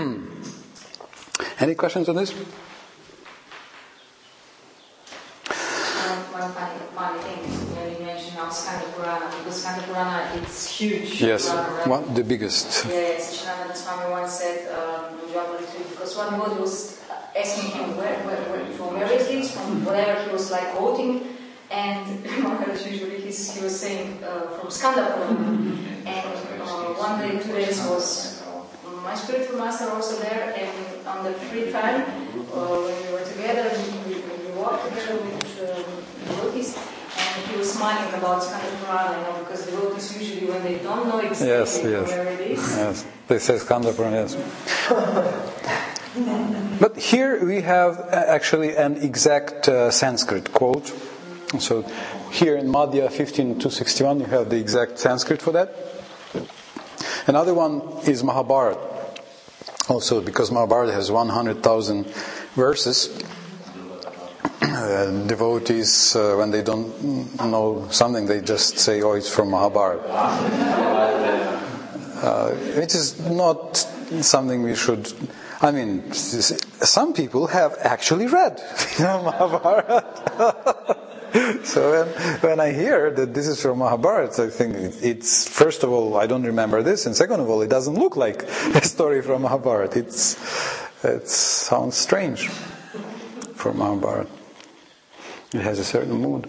Any questions on this? Skanda Purana, it's huge. Yes, Purana, right? one, the biggest. Yes, Shananda Swami once said, um, because one devotee was asking him where, where, where, from where is this, from whatever he was like quoting, and Maharaj usually he's, he was saying uh, from Skanda Purana. And uh, one day, two days was my spiritual master also there, and on the free time, uh, when we were together, we, we, we walked together with uh, devotees. And he was smiling about Skanda Purana, you know, because devotees usually, when they don't know exactly yes, yes. where it is, yes, they say Skanda Purana, yes. But here we have actually an exact uh, Sanskrit quote. So here in Madhya fifteen two sixty-one, you have the exact Sanskrit for that. Another one is Mahabharata. Also, because Mahabharata has one hundred thousand verses. Uh, devotees, uh, when they don't know something, they just say, oh, it's from Mahabharata. Uh, it is not something we should... I mean, some people have actually read Mahabharata. So when, when I hear that this is from Mahabharata, I think it's, first of all, I don't remember this, and second of all, it doesn't look like a story from Mahabharata. It's, it sounds strange from Mahabharata. It has a certain mood.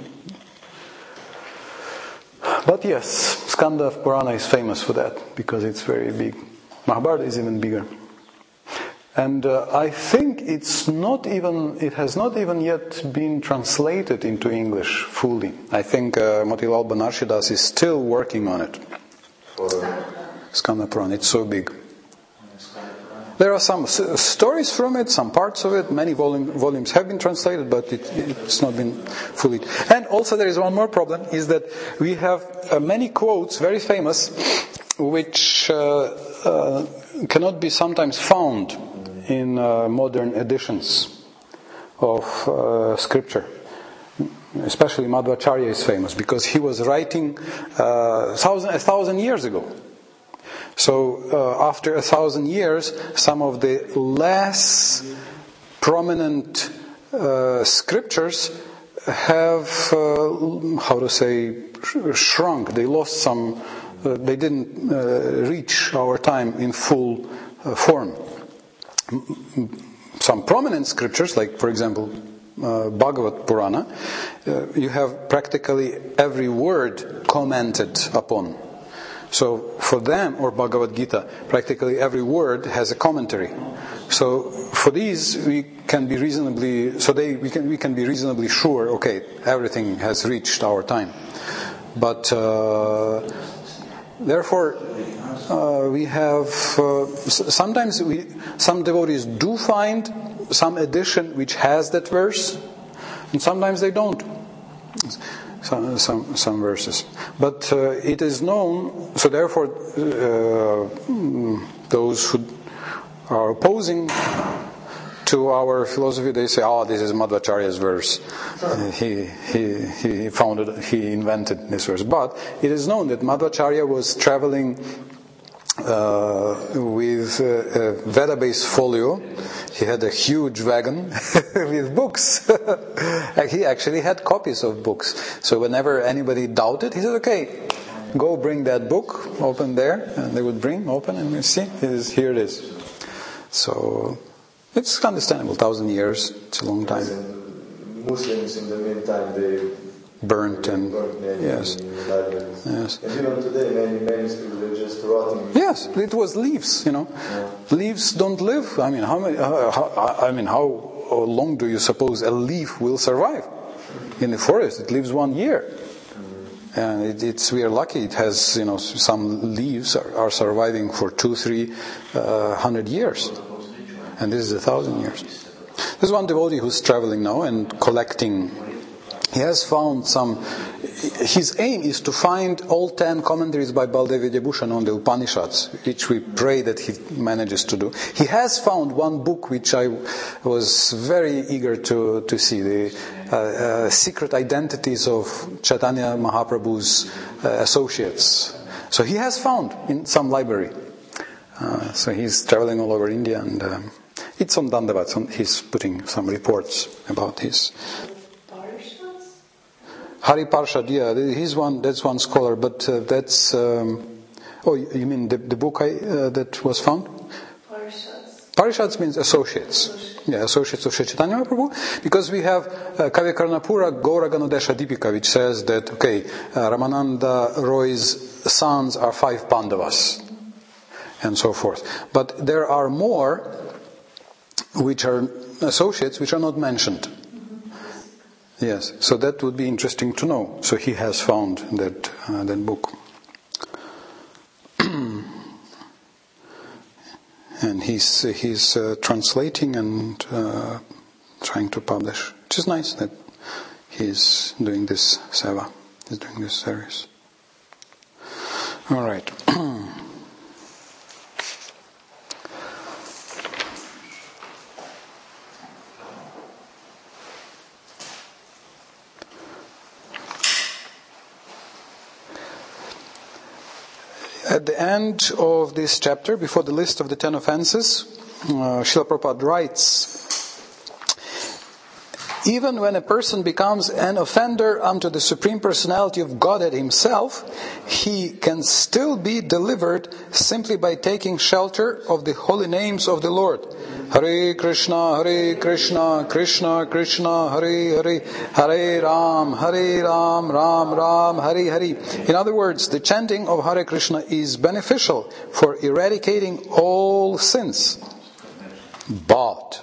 But yes, Skanda Purana is famous for that, because it's very big. Mahabharata is even bigger. And uh, I think it's not even, it has not even yet been translated into English fully. I think uh, Motilal Banarsidas is still working on it. Skanda Purana, it's so big. There are some s- stories from it, some parts of it. Many volume, volumes have been translated, but it, it's not been fully. And also there is one more problem, is that we have uh, many quotes, very famous, which uh, uh, cannot be sometimes found in uh, modern editions of uh, scripture. Especially Madhvacharya is famous, because he was writing uh, thousand, a thousand years ago. So uh, after a thousand years, some of the less prominent uh, scriptures have, uh, how to say, shrunk. They lost some, uh, they didn't uh, reach our time in full uh, form. Some prominent scriptures, like for example, uh, Bhagavad Purana, uh, you have practically every word commented upon. So for them, or Bhagavad Gita, practically every word has a commentary. So for these, we can be reasonably, so they we can we can be reasonably sure. Okay, everything has reached our time. But uh, therefore, uh, we have uh, sometimes we some devotees do find some edition which has that verse, and sometimes they don't. Some some, some verses, but uh, it is known. So therefore, uh, those who are opposing to our philosophy, they say, "Oh, this is Madhvacharya's verse. Uh, he he he founded, he invented this verse." But it is known that Madhvacharya was traveling uh, with a, a Veda-based folio. He had a huge wagon with books. He actually had copies of books. So whenever anybody doubted, he said, "Okay, go bring that book, open there," and they would bring, open, and you see, it is, here it is. So it's understandable. Thousand years, it's a long time. Muslims in the meantime they burnt and burnt many yes, libraries. yes. And even today, many manuscripts are just rotting. Yes, it was leaves. You know, yeah. Leaves don't live. I mean, how many? How, how, I mean, how long do you suppose a leaf will survive? In the forest, it lives one year. And it, it's we are lucky. It has, you know, some leaves are, are surviving for two, three uh, hundred years, and this is a thousand years. There's one devotee who's traveling now and collecting. He has found some. His aim is to find all ten commentaries by Baldev Vidyabhushan on the Upanishads, which we pray that he manages to do. He has found one book which I was very eager to to see, the uh, uh, Secret Identities of Chaitanya Mahaprabhu's uh, associates. So he has found in some library. Uh, so he's traveling all over India, and um, it's on Dandavat. So he's putting some reports about his. Hari Parshad, yeah, he's one. That's one scholar, but uh, that's. Um, oh, you mean the, the book I, uh, that was found? Parishads. Parishads means associates. associates. Yeah, associates of Sri Chaitanya Mahaprabhu. Because we have uh, Kavya Karnapura Gaura Ganodesha Deepika, which says that okay, uh, Ramananda Roy's sons are five Pandavas, and so forth. But there are more which are associates which are not mentioned. Yes, so that would be interesting to know. So he has found that uh, that book, and he's he's uh, translating and uh, trying to publish, which is nice that he's doing this seva, he's doing this service. All right. At the end of this chapter, before the list of the ten offenses, uh, Srila Prabhupada writes, even when a person becomes an offender unto the Supreme Personality of Godhead himself, he can still be delivered simply by taking shelter of the holy names of the Lord. Hare Krishna, Hare Krishna, Krishna Krishna, Hare Hare, Hare Ram, Hare Ram, Ram Ram, Hare Hare. In other words, the chanting of Hare Krishna is beneficial for eradicating all sins. But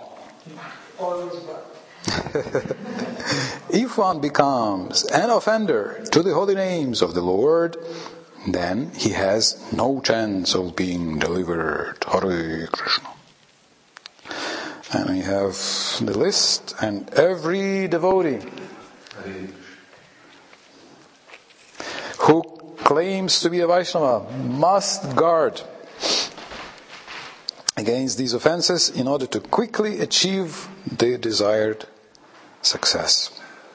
if one becomes an offender to the holy names of the Lord, then he has no chance of being delivered. Hare Krishna. And we have the list, and every devotee who claims to be a Vaishnava must guard against these offenses in order to quickly achieve the desired success.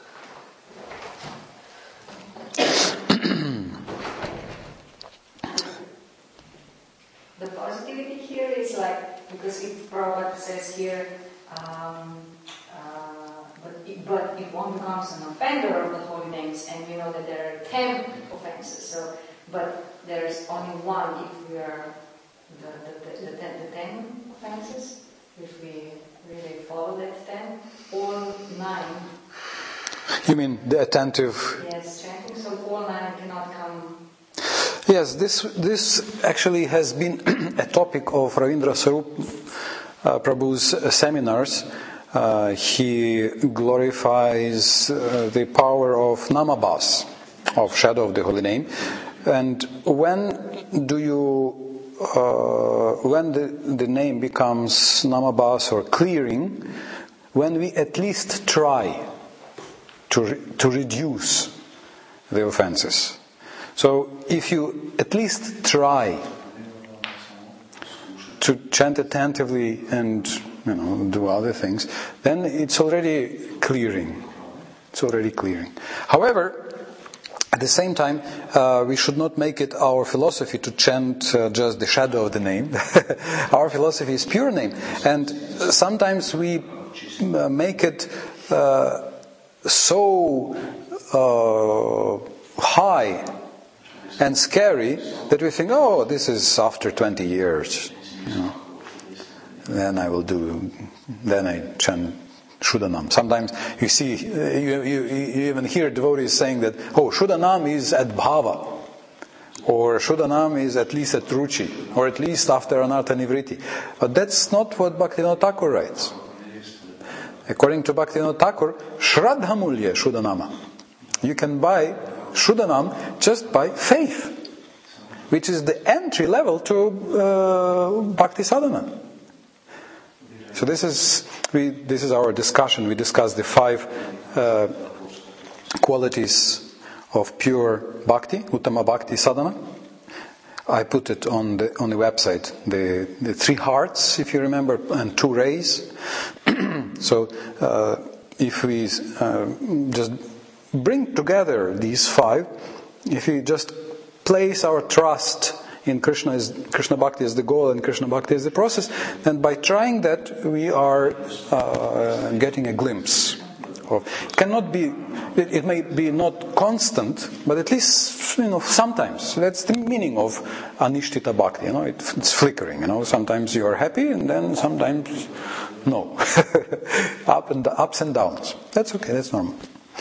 The positivity here is like, because if Prabhupada says here, um, uh, but, if, but if one becomes an offender of the holy names, and we know that there are ten offenses, so but there is only one if we are the the, the, the, ten, the ten offenses, if we really follow that ten, all nine. You mean the attentive? Yes, chanting. So all nine cannot come. Yes, this this actually has been a topic of Ravindra Sarup uh, Prabhu's uh, seminars. Uh, he glorifies uh, the power of Namabhas, of shadow of the holy name, And when do you, uh, when the, the name becomes namabhas or clearing, when we at least try to re- to reduce the offenses. So if you at least try to chant attentively and, you know, do other things, then it's already clearing. It's already clearing. However, at the same time, uh, we should not make it our philosophy to chant uh, just the shadow of the name. Our philosophy is pure name. And sometimes we uh, make it uh, so uh, high and scary that we think, oh, this is after twenty years. You know, then I will do, then I chant Shuddhanam. Sometimes you see, you, you, you even hear devotees saying that, oh, Shuddhanam is at bhava, or Shuddhanam is at least at ruchi, or at least after anartha nivriti. But that's not what Bhaktivinoda Thakur writes. According to Bhaktivinoda Thakur, Shraddha Mulya Shuddhanama. You can buy Shuddhanam just by faith, which is the entry level to uh, Bhakti Sadhana. So this is we, this is our discussion. We discussed the five uh, qualities of pure Bhakti, Uttama Bhakti Sadhana. I put it on the on the website. The the three hearts, if you remember, and two rays. So uh, if we uh, just bring together these five, if we just place our trust in Krishna, is Krishna Bhakti is the goal and Krishna Bhakti is the process, and by trying that we are uh, getting a glimpse of. It cannot be. It, it may be not constant, but at least, you know, sometimes. That's the meaning of anishtita bhakti. You know, it, it's flickering. You know, sometimes you are happy, and then sometimes no. Up and ups and downs. That's okay. That's normal.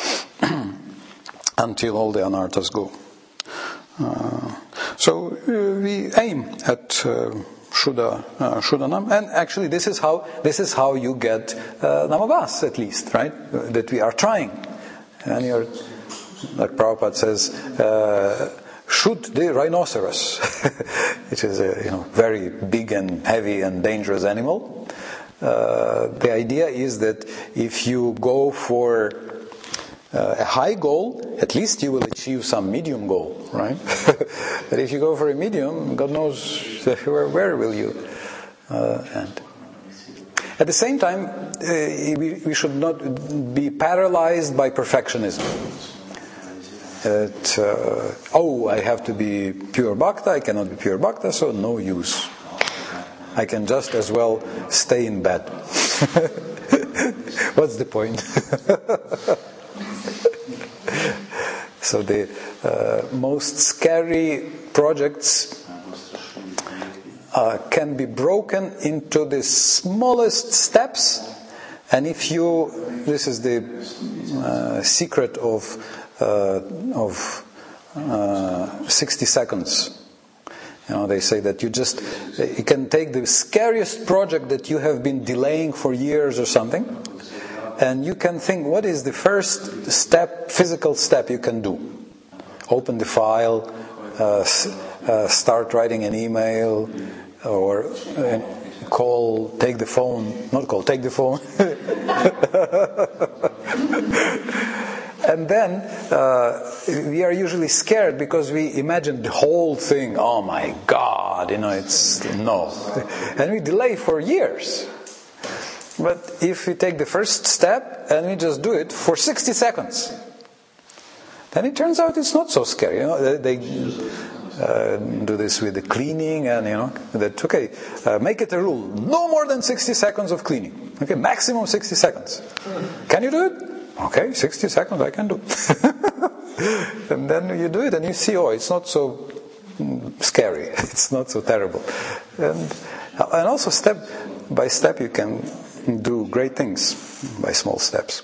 Until all the anarthas go. Uh, so uh, we aim at uh, Shuddha, uh, Shuddhanam, and actually this is how this is how you get uh, namabhas, at least, right? Uh, that we are trying, and you're, like Prabhupada says, uh, shoot the rhinoceros, which is a, you know, very big and heavy and dangerous animal. Uh, the idea is that if you go for Uh, a high goal, at least you will achieve some medium goal, right? But if you go for a medium, God knows where, where will you uh, end. At the same time, uh, we, we should not be paralyzed by perfectionism. That, uh, oh, I have to be pure bhakta, I cannot be pure bhakta, so no use. I can just as well stay in bed. What's the point? So the uh, most scary projects uh, can be broken into the smallest steps, and if you, this is the uh, secret of uh, of uh, sixty seconds. You know, they say that you just you can take the scariest project that you have been delaying for years or something, and you can think, what is the first step, physical step you can do? Open the file, uh, uh, start writing an email, or uh, call, take the phone, not call, take the phone. And then uh, we are usually scared because we imagine the whole thing. Oh my God, you know, it's no. And we delay for years. But if we take the first step and we just do it for sixty seconds, then it turns out it's not so scary. You know, they, they uh, do this with the cleaning, and you know that okay, uh, make it a rule: no more than sixty seconds of cleaning. Okay, maximum sixty seconds. Can you do it? Okay, sixty seconds I can do. And then you do it, and you see, oh, it's not so scary. It's not so terrible, and and also step by step you can do great things by small steps.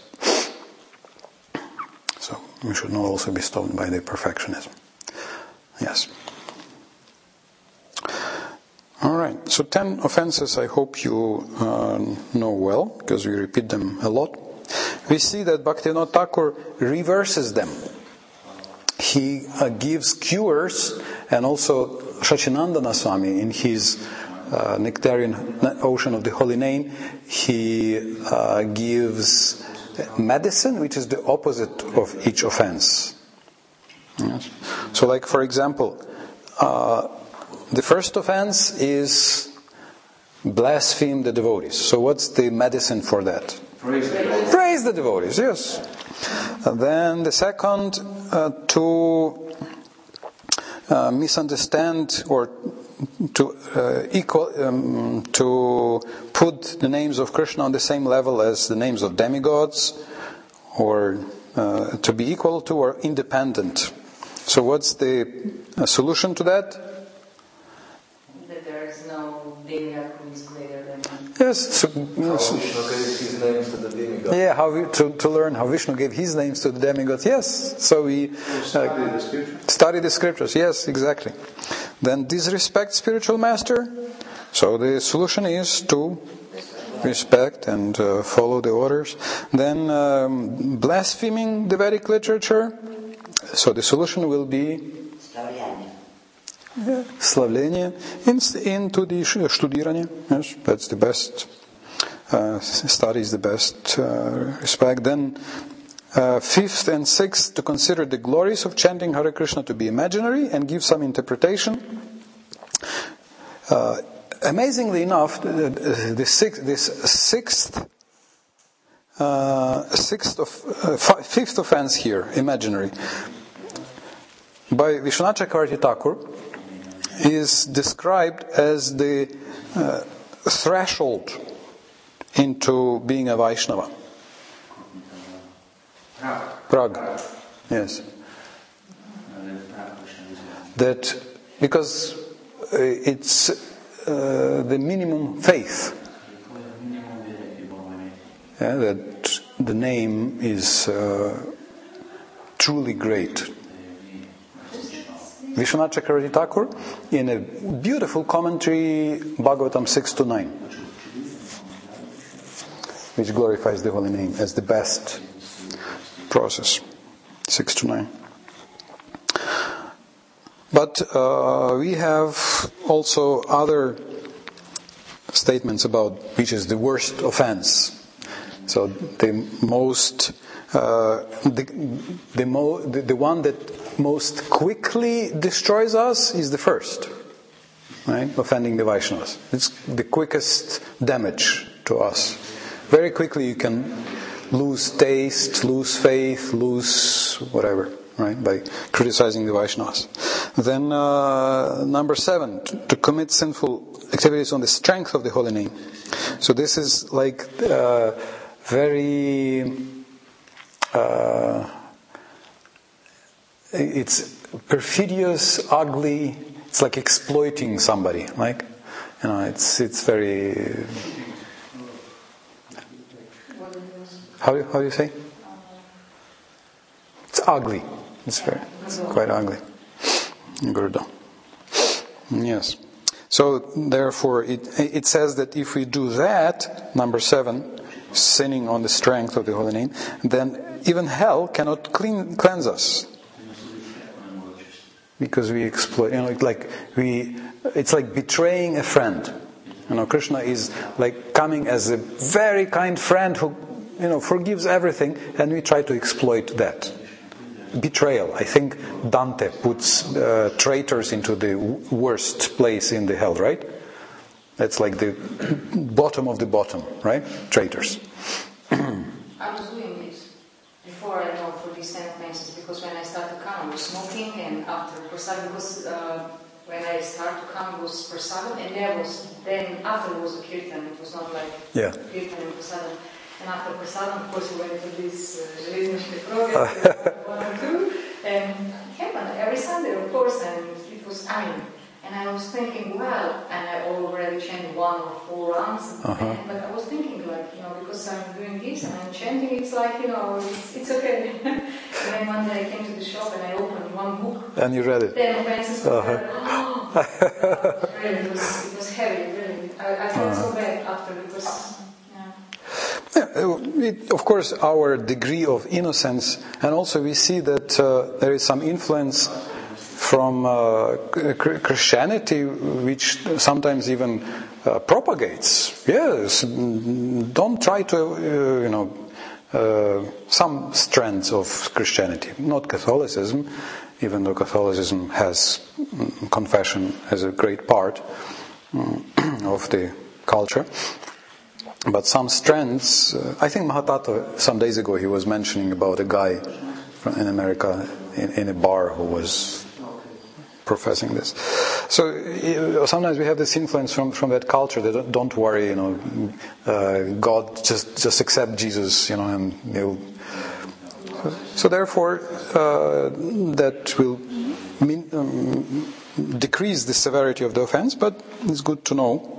So we should not also be stopped by the perfectionism. Yes. All right. So ten offenses I hope you uh, know well, because we repeat them a lot. We see that Bhaktivinoda Thakur reverses them. he uh, gives cures, and also Shachinandana Swami in his uh, Nectarian Ocean of the Holy Name, he uh, gives medicine which is the opposite of each offense. Yes. So like for example, uh, the first offense is blaspheme the devotees. So what's the medicine for that? Praise the devotees. Praise the devotees, yes. And then the second, uh, to uh, misunderstand or to uh, equal um, to put the names of Krishna on the same level as the names of demigods, or uh, to be equal to or independent. So what's the uh, solution to that? That there is no demigod who is greater than him. Yes. So, How Vishnu gave his names to the demigods. yeah, how we, to, to learn how Vishnu gave his names to the demigods. Yes. So we uh, Study the scriptures. study the scriptures. Yes, exactly. Then disrespect spiritual master. So the solution is to respect and uh, follow the orders. Then um, blaspheming the Vedic literature. So the solution will be Slavljanje. Slavlение in, into the studiranje. Yes, that's the best. Uh, study is the best uh, respect. Then uh, fifth and sixth, to consider the glories of chanting Hare Krishna to be imaginary and give some interpretation. Uh, amazingly enough, the, the, the sixth, this sixth, uh, sixth of uh, fi- fifth offense here, imaginary, by Vishwanath Chakravarti Thakur, is described as the uh, threshold into being a Vaishnava. Prag. Yes. That because uh, it's uh, the minimum faith. Yeah, that the name is uh, truly great. Vishwanath Chakravarti Thakur, in a beautiful commentary, Bhagavatam six to nine, which glorifies the holy name as the best process, six to nine. But uh, we have also other statements about which is the worst offense. So the most, uh, the the, mo- the the one that most quickly destroys us is the first, right? Offending the Vaishnavas. It's the quickest damage to us. Very quickly you can lose taste, lose faith, lose whatever, right? By criticizing the Vaishnavas. Then uh, number seven, to, to commit sinful activities on the strength of the holy name. So this is like uh, very. Uh, it's perfidious, ugly. It's like exploiting somebody. Like, you know, it's it's very. How do, how do you say? It's ugly. It's very, it's quite ugly. Gurda. Yes. So therefore, it it says that if we do that, number seven, sinning on the strength of the holy name, then even hell cannot clean, cleanse us, because we exploit. You know, like we, it's like betraying a friend. You know, Krishna is like coming as a very kind friend who, you know, forgives everything, and we try to exploit that. Betrayal. I think Dante puts uh, traitors into the worst place in the hell, right? That's like the bottom of the bottom, right? Traitors. I was doing this before I know for these ten offenses, because when I started to come, I was smoking, and after prasadam, because uh, when I started to come, it was prasadam, and there was, then after it was a kirtan, it was not like yeah. kirtan and prasadam. And after prasadam, of course, we went to this Železnički program, one or two, and it happened every Sunday, of course, and it was, I mean, and I was thinking, well, and I already chanted one or four rounds, uh-huh. and, but I was thinking, like, you know, because I'm doing this and I'm chanting, it's like, you know, it's, it's okay. And then one day I came to the shop and I opened one book. And you read it? Ten offenses. Uh-huh. Oh, really, it was, it was heavy, really. I, I felt uh-huh. so bad after, because... Yeah, it, of course, our degree of innocence, and also we see that uh, there is some influence from uh, Christianity, which sometimes even uh, propagates. Yes, don't try to, uh, you know, uh, some strands of Christianity, not Catholicism, even though Catholicism has confession as a great part um, of the culture. But some strands, uh, I think Mahatattva, some days ago, he was mentioning about a guy from, in America in, in a bar who was professing this. So uh, sometimes we have this influence from, from that culture that don't, don't worry, you know, uh, God, just just accept Jesus, you know, and he'll. So therefore, uh, that will mean, um, decrease the severity of the offense, but it's good to know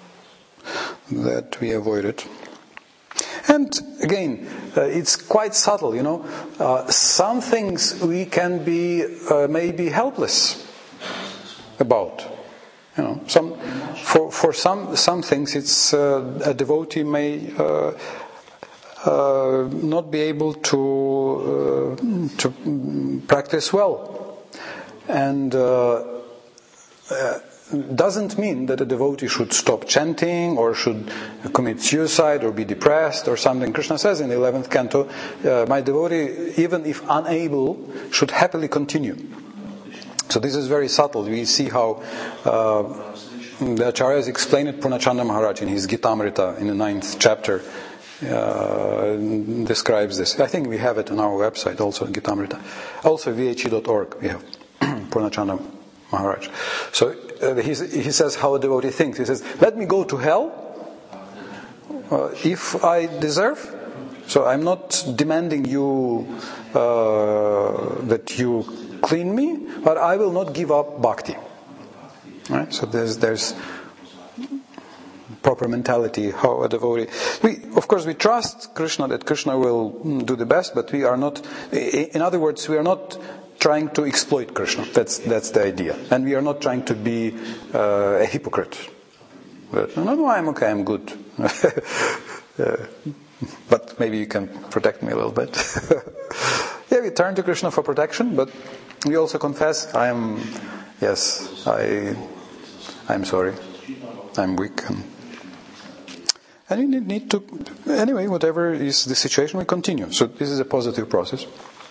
that we avoid it. And again, uh, it's quite subtle, you know. Uh, some things we can be uh, maybe helpless about. You know, some for for some some things, it's uh, a devotee may uh, uh, not be able to uh, to practice well, and. Uh, uh, doesn't mean that a devotee should stop chanting or should commit suicide or be depressed or something. Krishna says in the eleventh canto, uh, my devotee, even if unable, should happily continue. So this is very subtle. We see how uh, the Acharyas explain it. Purnachanda Maharaj in his Gitamrita in the ninth chapter uh, describes this. I think we have it on our website also, Gitamrita. Also V H E dot org we have Purnachanda Maharaj. So uh, he, he says how a devotee thinks. He says, let me go to hell uh, if I deserve. So I'm not demanding you uh, that you clean me, but I will not give up bhakti. Right? So there's there's proper mentality how a devotee. We of course we trust Krishna that Krishna will do the best, but we are not. In other words, we are not trying to exploit Krishna. That's that's the idea, and we are not trying to be uh, a hypocrite. But, no, no, I'm okay. I'm good. uh, but maybe you can protect me a little bit. Yeah, we turn to Krishna for protection, but we also confess, I am, yes, I, I'm sorry, I'm weak, and, and we need, need to. Anyway, whatever is the situation, we continue. So this is a positive process.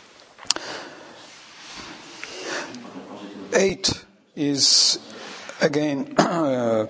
Eight is, again, uh,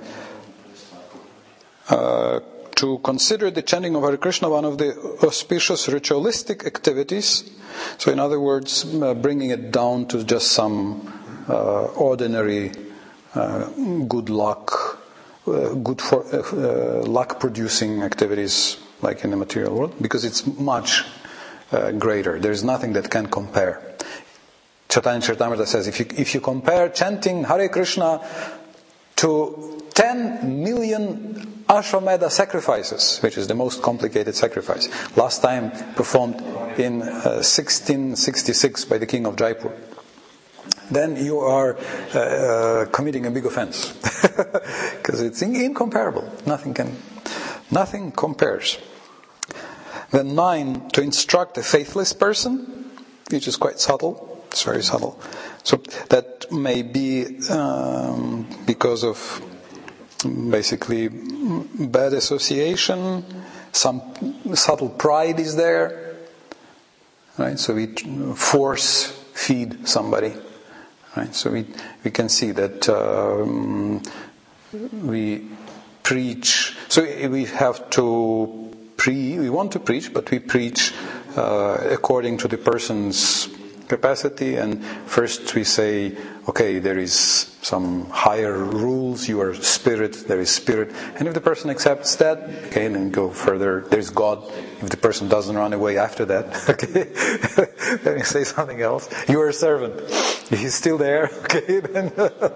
uh, to consider the chanting of Hare Krishna one of the auspicious ritualistic activities. So in other words, uh, bringing it down to just some uh, ordinary uh, good luck, uh, good for, uh, uh, luck-producing activities like in the material world, because it's much uh, greater. There's nothing that can compare. Chaitanya Charitamrita says, if you, if you compare chanting Hare Krishna to ten million Ashwamedha sacrifices, which is the most complicated sacrifice, last time performed in uh, sixteen sixty-six by the king of Jaipur, then you are uh, uh, committing a big offense. Because it's in- incomparable. Nothing can, nothing compares. Then nine, to instruct a faithless person, which is quite subtle. It's very subtle. So that may be um, because of basically bad association, some subtle pride is there, right? So we force feed somebody, right? So we we can see that um, we preach. So we have to pre. We want to preach, but we preach uh, according to the person's capacity, and first we say, okay, there is some higher rules, you are spirit, there is spirit, and if the person accepts that, okay, then go further, there's God. If the person doesn't run away after that, okay, then you say something else. You are a servant. If he's still there, okay, then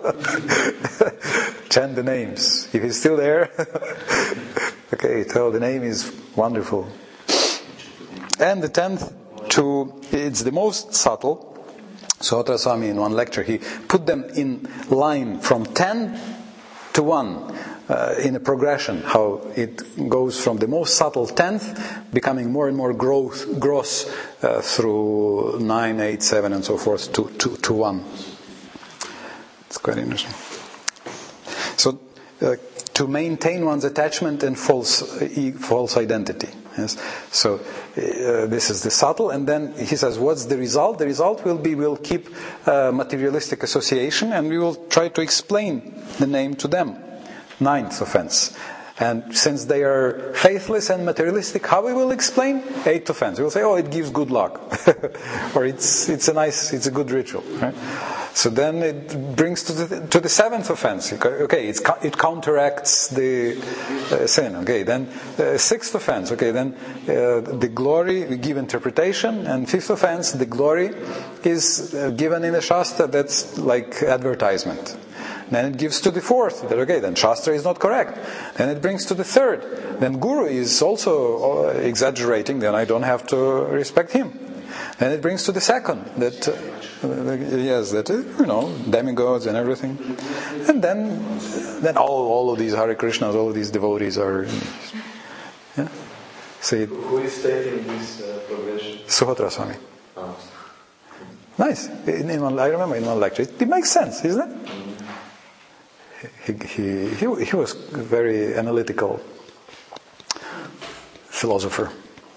chant the names. If he's still there, okay, tell the name is wonderful. And the tenth, to, it's the most subtle. Sohatra Swami in one lecture, he put them in line from ten to one. uh, in a progression, how it goes from the most subtle tenth, becoming more and more gross, gross uh, through nine, eight, seven, and so forth to, to, to one. It's quite interesting. So, uh, to maintain one's attachment and false, uh, false identity. Yes. So uh, this is the subtle, and then he says, what's the result? The result will be we'll keep uh, materialistic association, and we will try to explain the name to them. Ninth offense. And since they are faithless and materialistic, how we will explain? Eighth offense. We will say, oh, it gives good luck. Or it's it's a nice, it's a good ritual. Right? So then it brings to the to the seventh offense. Okay, it's, it counteracts the uh, sin. Okay, then uh, sixth offense. Okay, then uh, the glory, we give interpretation. And fifth offense, the glory is uh, given in the Shastra, that's like advertisement. Then it gives to the fourth, that okay, then Shastra is not correct. Then it brings to the third. Then Guru is also exaggerating, then I don't have to respect him. Then it brings to the second, that, uh, yes, that, uh, you know, demigods and everything. And then, then all, all of these Hare Krishnas, all of these devotees are, yeah. See, who is taking this uh, progression? Suhotra Swami. Oh. Nice. In, in one, I remember in one lecture. It, it makes sense, isn't it? He, he, he, he was a very analytical philosopher.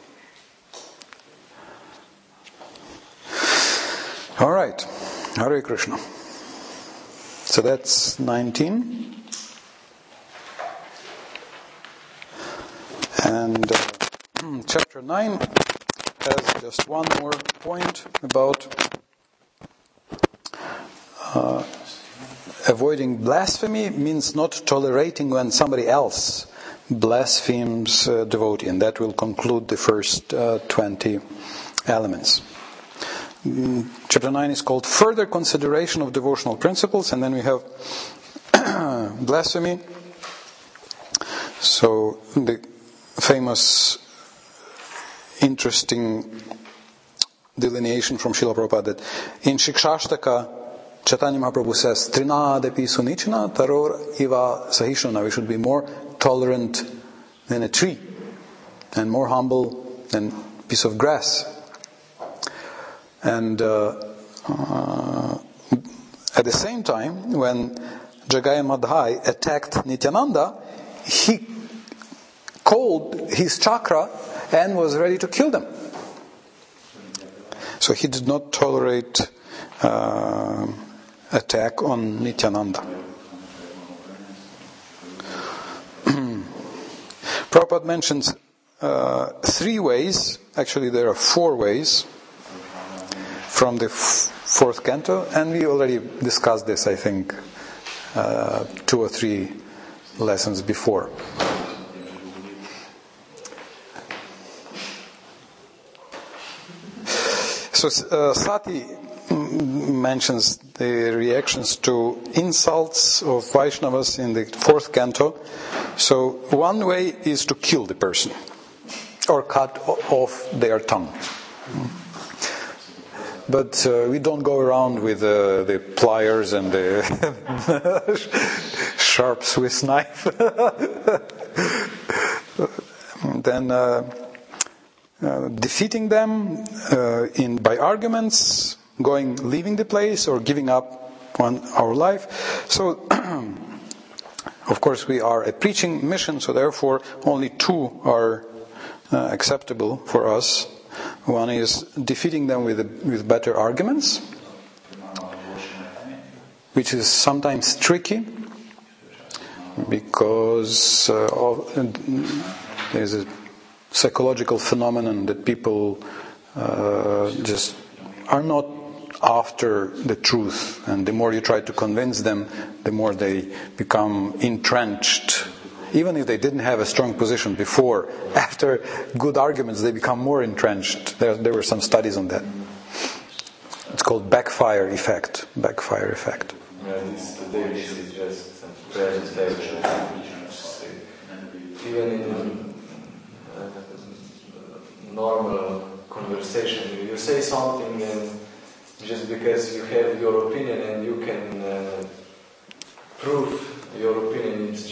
All right, Hare Krishna. So that's nineteen. And uh, chapter nine has just one more point about uh, avoiding blasphemy. Means not tolerating when somebody else blasphemes a devotee, and that will conclude the first uh, twenty elements. Mm, chapter nine is called Further Consideration of Devotional Principles, and then we have blasphemy. So the famous, interesting delineation from Srila Prabhupada that in Shikshashtaka Chaitanya Mahaprabhu says, Trinadapi sunichana taror iva sahishana. We should be more tolerant than a tree, and more humble than a piece of grass. And uh, uh, at the same time, when Jagaya Madhai attacked Nityananda, he called his chakra and was ready to kill them. So he did not tolerate uh, attack on Nityananda. Prabhupada mentions uh, three ways, actually there are four ways from the f- fourth canto, and we already discussed this, I think, uh, two or three lessons before. So uh, Sati mentions the reactions to insults of Vaishnavas in the fourth canto. So one way is to kill the person or cut off their tongue. But uh, we don't go around with uh, the pliers and the sharp Swiss knife. Then uh, uh, defeating them uh, in by arguments, going, leaving the place, or giving up on our life. So, of course, we are a preaching mission, so therefore only two are uh, acceptable for us. One is defeating them with with better arguments, which is sometimes tricky because uh, of, there's a psychological phenomenon that people uh, just are not after the truth, and the more you try to convince them, the more they become entrenched. Even if they didn't have a strong position before, after good arguments, they become more entrenched. There, there were some studies on that. It's called backfire effect. Backfire effect. Yeah, this, today this is just a presentation. Even in uh, normal conversation, you say something, and just because you have your opinion and you can uh, prove your opinion, it's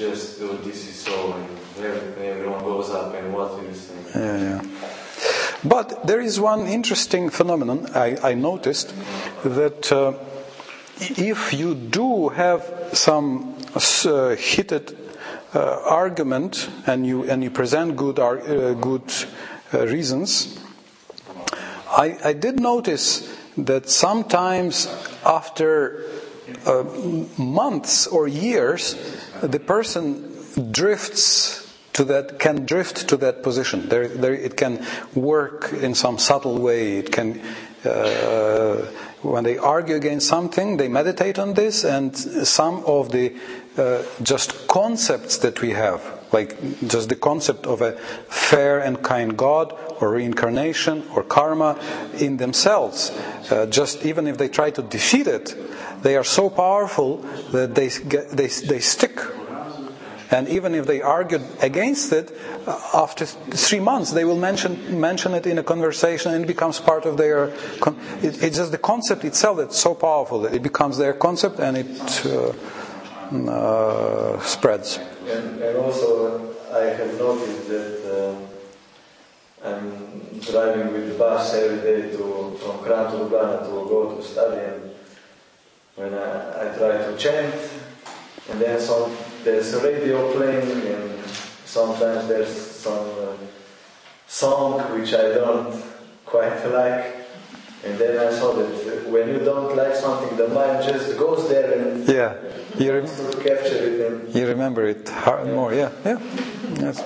just, oh, this is so, and everyone goes up, and what will you say? Yeah, yeah. But there is one interesting phenomenon I, I noticed, that uh, if you do have some uh, heated uh, argument and you and you present good uh, good uh, reasons, I, I did notice that sometimes after uh, months or years, the person drifts to that, can drift to that position. There, there, it can work in some subtle way. It can, uh, when they argue against something, they meditate on this, and some of the uh, just concepts that we have, like just the concept of a fair and kind God, or reincarnation, or karma, in themselves, uh, just even if they try to defeat it, they are so powerful that they get, they they stick. And even if they argued against it, uh, after three months they will mention mention it in a conversation, and it becomes part of their. Con- it, it's just the concept itself that's so powerful that it becomes their concept, and it uh, uh, spreads. And, and also, I have noticed that uh, I'm driving with the bus every day to from Kran to Ljubljana to go to study, and when I, I try to chant, and then some. There's a radio playing, and sometimes there's some uh, song which I don't quite like, and then I saw that when you don't like something, the mind just goes there and yeah, you rem- to capture it. And you remember it hard, yeah. more, yeah, yeah. Yes.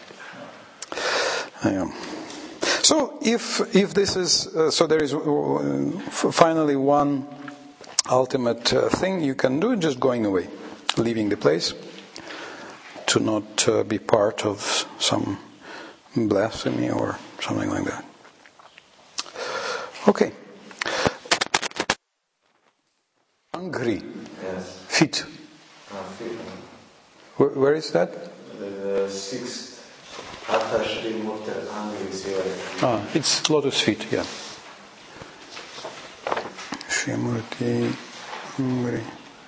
Yeah. So if if this is uh, so, there is uh, finally one ultimate uh, thing you can do: just going away. Leaving the place, to not uh, be part of some blasphemy or something like that. Okay. Hungry. Yes. Feet. Uh, feet. Where, where is that? The, the sixth Hatha Shri Murti Hungry is here. Ah, it's lotus feet, yeah. Shri Murti Hungry.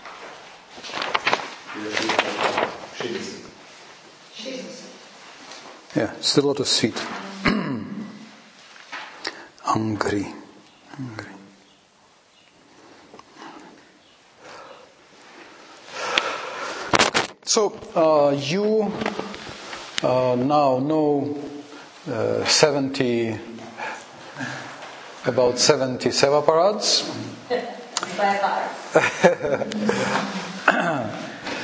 Yeah, it's the lotus feet. Hungry. Hungry. So, uh, you uh, now know uh, seventy, about seventy seva parads. By heart.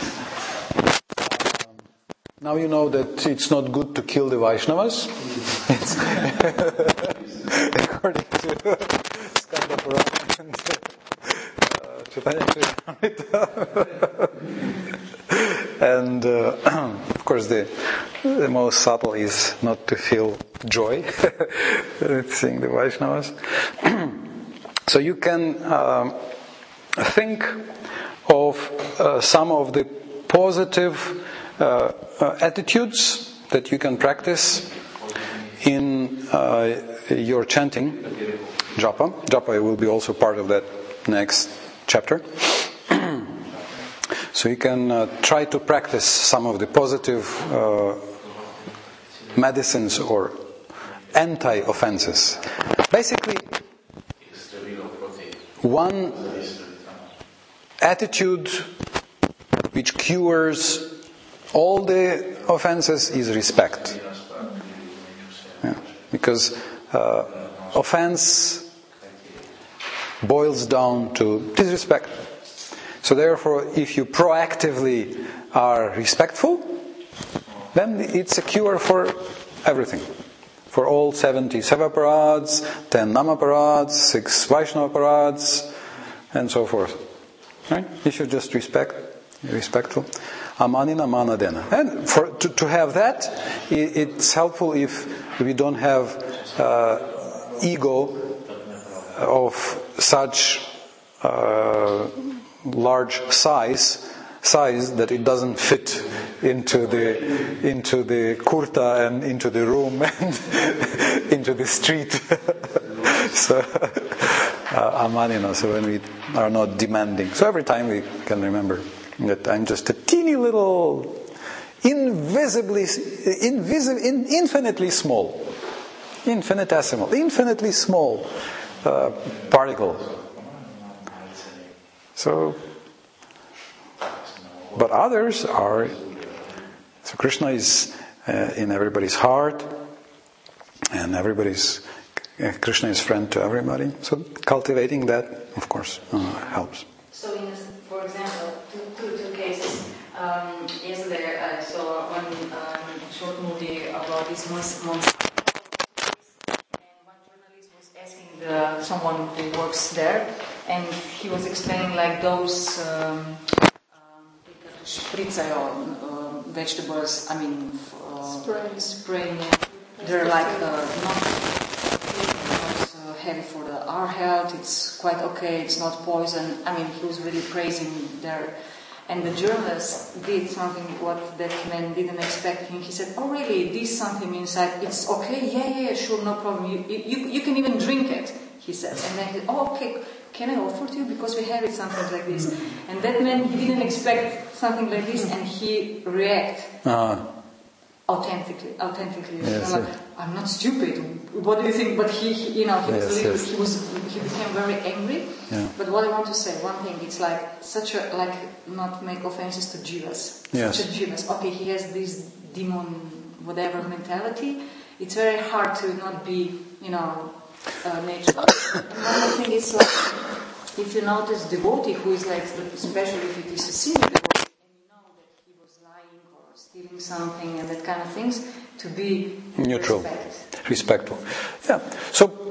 Now you know that it's not good to kill the Vaishnavas. According to Skanda Purana and uh, Chaitanya Charitamrita. And uh, of course the, the most subtle is not to feel joy seeing the Vaishnavas. So you can um, think of uh, some of the positive Uh, uh, attitudes that you can practice in uh, your chanting, japa. Japa will be also part of that next chapter. So you can uh, try to practice some of the positive uh, medicines or anti-offenses. Basically, one attitude which cures all the offenses is respect. Yeah. Because uh, offense boils down to disrespect. So therefore, if you proactively are respectful, then it's a cure for everything. For all seventy seva parads, ten nama parads, six Vaishnava parads, and so forth. Right? If you just respect, respectful. Amanina manadena. And for to, to have that, it, it's helpful if we don't have uh, ego of such uh, large size size that it doesn't fit into the into the kurta and into the room and into the street. So uh, amanina. So when we are not demanding. So every time we can remember that I'm just a teeny little invisibly, invisi- in, infinitely small, infinitesimal, infinitely small uh, particle. So, but others are. So Krishna is uh, in everybody's heart, and everybody's uh, Krishna is friend to everybody. So cultivating that, of course, uh, helps. So, in this, for example, two, two, two cases. Um, yesterday I saw one um, short movie about this monster, and one journalist was asking the, someone who works there, and he was explaining like those um, um, uh, vegetables. I mean, uh, Spraying. spraying. They're like uh, not. Heavy for the, our health, it's quite okay, it's not poison. I mean, he was really praising there. And the journalist did something what that man didn't expect him. He said, oh really, this something inside, it's okay? Yeah, yeah, sure, no problem. You, you, you can even drink it, he said. And then he said, oh, okay, can I offer to you? Because we have it, something like this. And that man, he didn't expect something like this, and he reacted. Uh-huh. Authentically, authentically. Yes, like, yes. I'm not stupid. What do you think? But he, he you know, he, Yes, was, yes. he was, he became very angry. Yeah. But what I want to say, one thing, it's like such a, like, not make offenses to Jivas. Yes. Such a Jivas. Okay, he has this demon, whatever mentality. It's very hard to not be, you know, uh, natural. Another thing is like, if you notice devotee who is like, especially if it is a senior devotee, stealing something and that kind of things, to be neutral, respect. respectful. Yeah. So,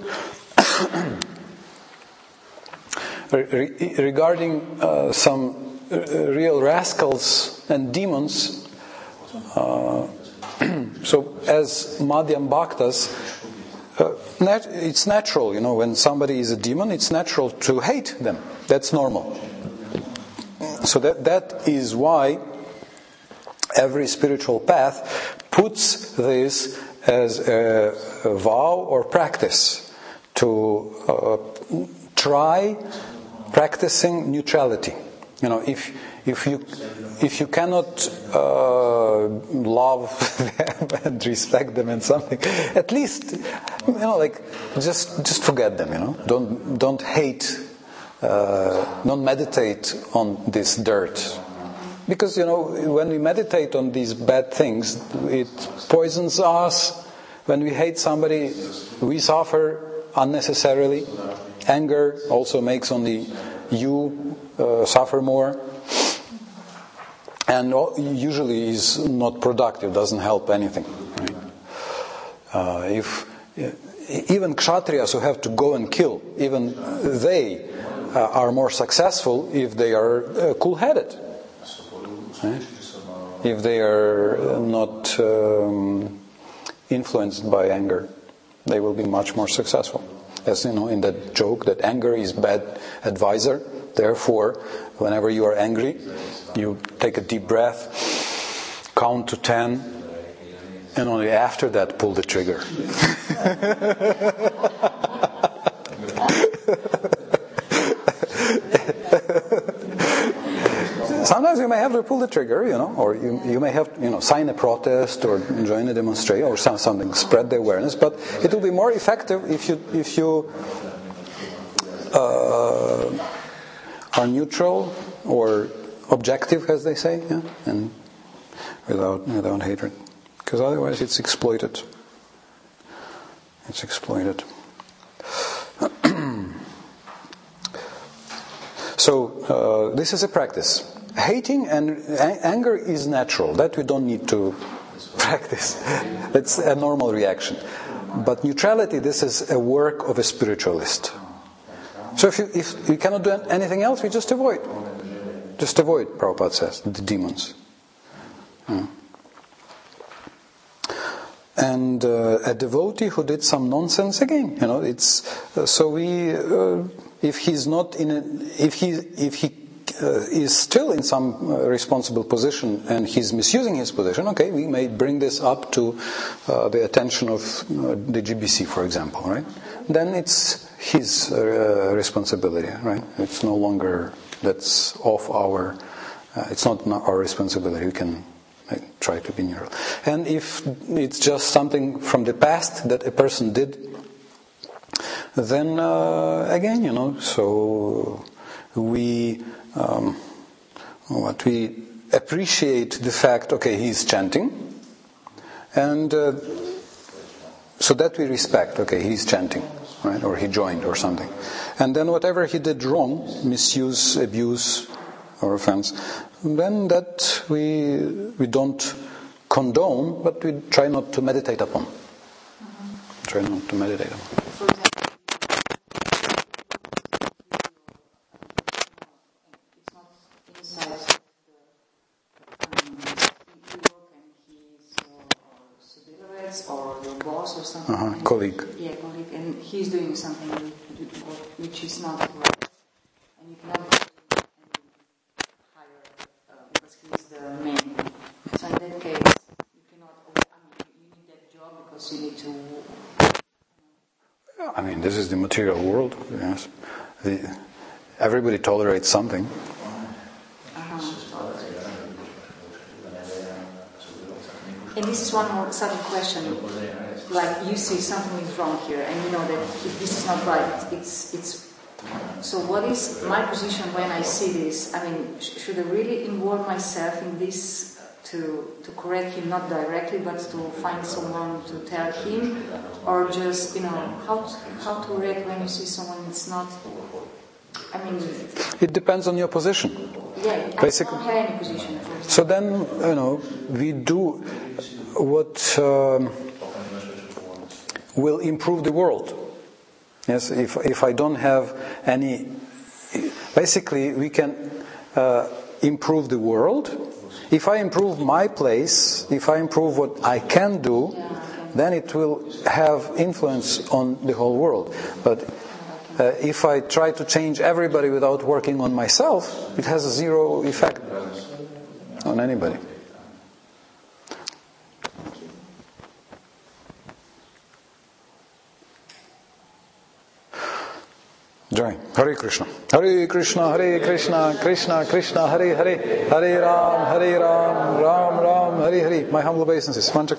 re- regarding uh, some uh, real rascals and demons, uh, so as Madhyam Bhaktas, uh, nat- it's natural, you know, when somebody is a demon, it's natural to hate them. That's normal. So that that is why every spiritual path puts this as a, a vow or practice to uh, try practicing neutrality. You know, if if you if you cannot uh, love them and respect them and something, at least, you know, like just just forget them. You know, don't don't hate, uh, don't meditate on this dirt. Because, you know, when we meditate on these bad things, it poisons us. When we hate somebody, we suffer unnecessarily. Anger also makes only you uh, suffer more. And usually is not productive, doesn't help anything. Right? Uh, if even Kshatriyas who have to go and kill, even they uh, are more successful if they are uh, cool-headed. Right? If they are not um, influenced by anger, they will be much more successful. As you know, in that joke, that anger is bad advisor. Therefore, whenever you are angry, you take a deep breath, count to ten, and only after that pull the trigger. Sometimes you may have to pull the trigger, you know, or you you may have to, you know, sign a protest or join a demonstration or something, spread the awareness. But it will be more effective if you if you uh, are neutral or objective, as they say, yeah, and without without hatred, because otherwise it's exploited. It's exploited. So uh, this is a practice. Hating and a- anger is natural. That we don't need to practice. It's a normal reaction. But neutrality, this is a work of a spiritualist. So if you, if you cannot do anything else, we just avoid. Just avoid, Prabhupada says, the demons. Hmm. And uh, a devotee who did some nonsense, again, you know, it's uh, so we. Uh, if he's not in, a, if he if he uh, is still in some uh, responsible position and he's misusing his position, okay, we may bring this up to uh, the attention of uh, the G B C, for example, right? Then it's his uh, responsibility, right? It's no longer that's off our. Uh, it's not our responsibility. We can I try to be neutral. And if it's just something from the past that a person did, then uh, again, you know, so we um, what we appreciate the fact, okay, he's chanting, and uh, so that we respect, okay, he's chanting, right, or he joined or something. And then whatever he did wrong, misuse, abuse, or offense, then that we we don't condone, but we try not to meditate upon. Mm-hmm. Try not to meditate upon. For example, it's not inside the um, work and he's uh, or your boss or something. Uh-huh. Colleague. Yeah, colleague, and he's doing something which is not right, and you cannot hire uh, because he's the main. So in that case, you cannot. I mean, you need that job because you need to. I mean, this is the material world. Yes, the, everybody tolerates something. Uh-huh. And this is one more subtle question. Like you see something is wrong here, and you know that if this is not right, it's it's. So what is my position when I see this? I mean, sh- should I really involve myself in this to to correct him, not directly, but to find someone to tell him, or just you know how to, how to react when you see someone that's not. I mean, it depends on your position. Yeah, basically. I don't have any position. So then, you know, we do what um, will improve the world. Yes, if if I don't have any, basically we can uh, improve the world. If I improve my place, if I improve what I can do, then it will have influence on the whole world. But uh, if I try to change everybody without working on myself, it has a zero effect on anybody. Joy. Hare Krishna. Hare Krishna, Hare Krishna, Krishna Krishna, Hare Hare, Hare Ram, Hare Ram, Ram Ram, Hare Hare. My humble obeisances.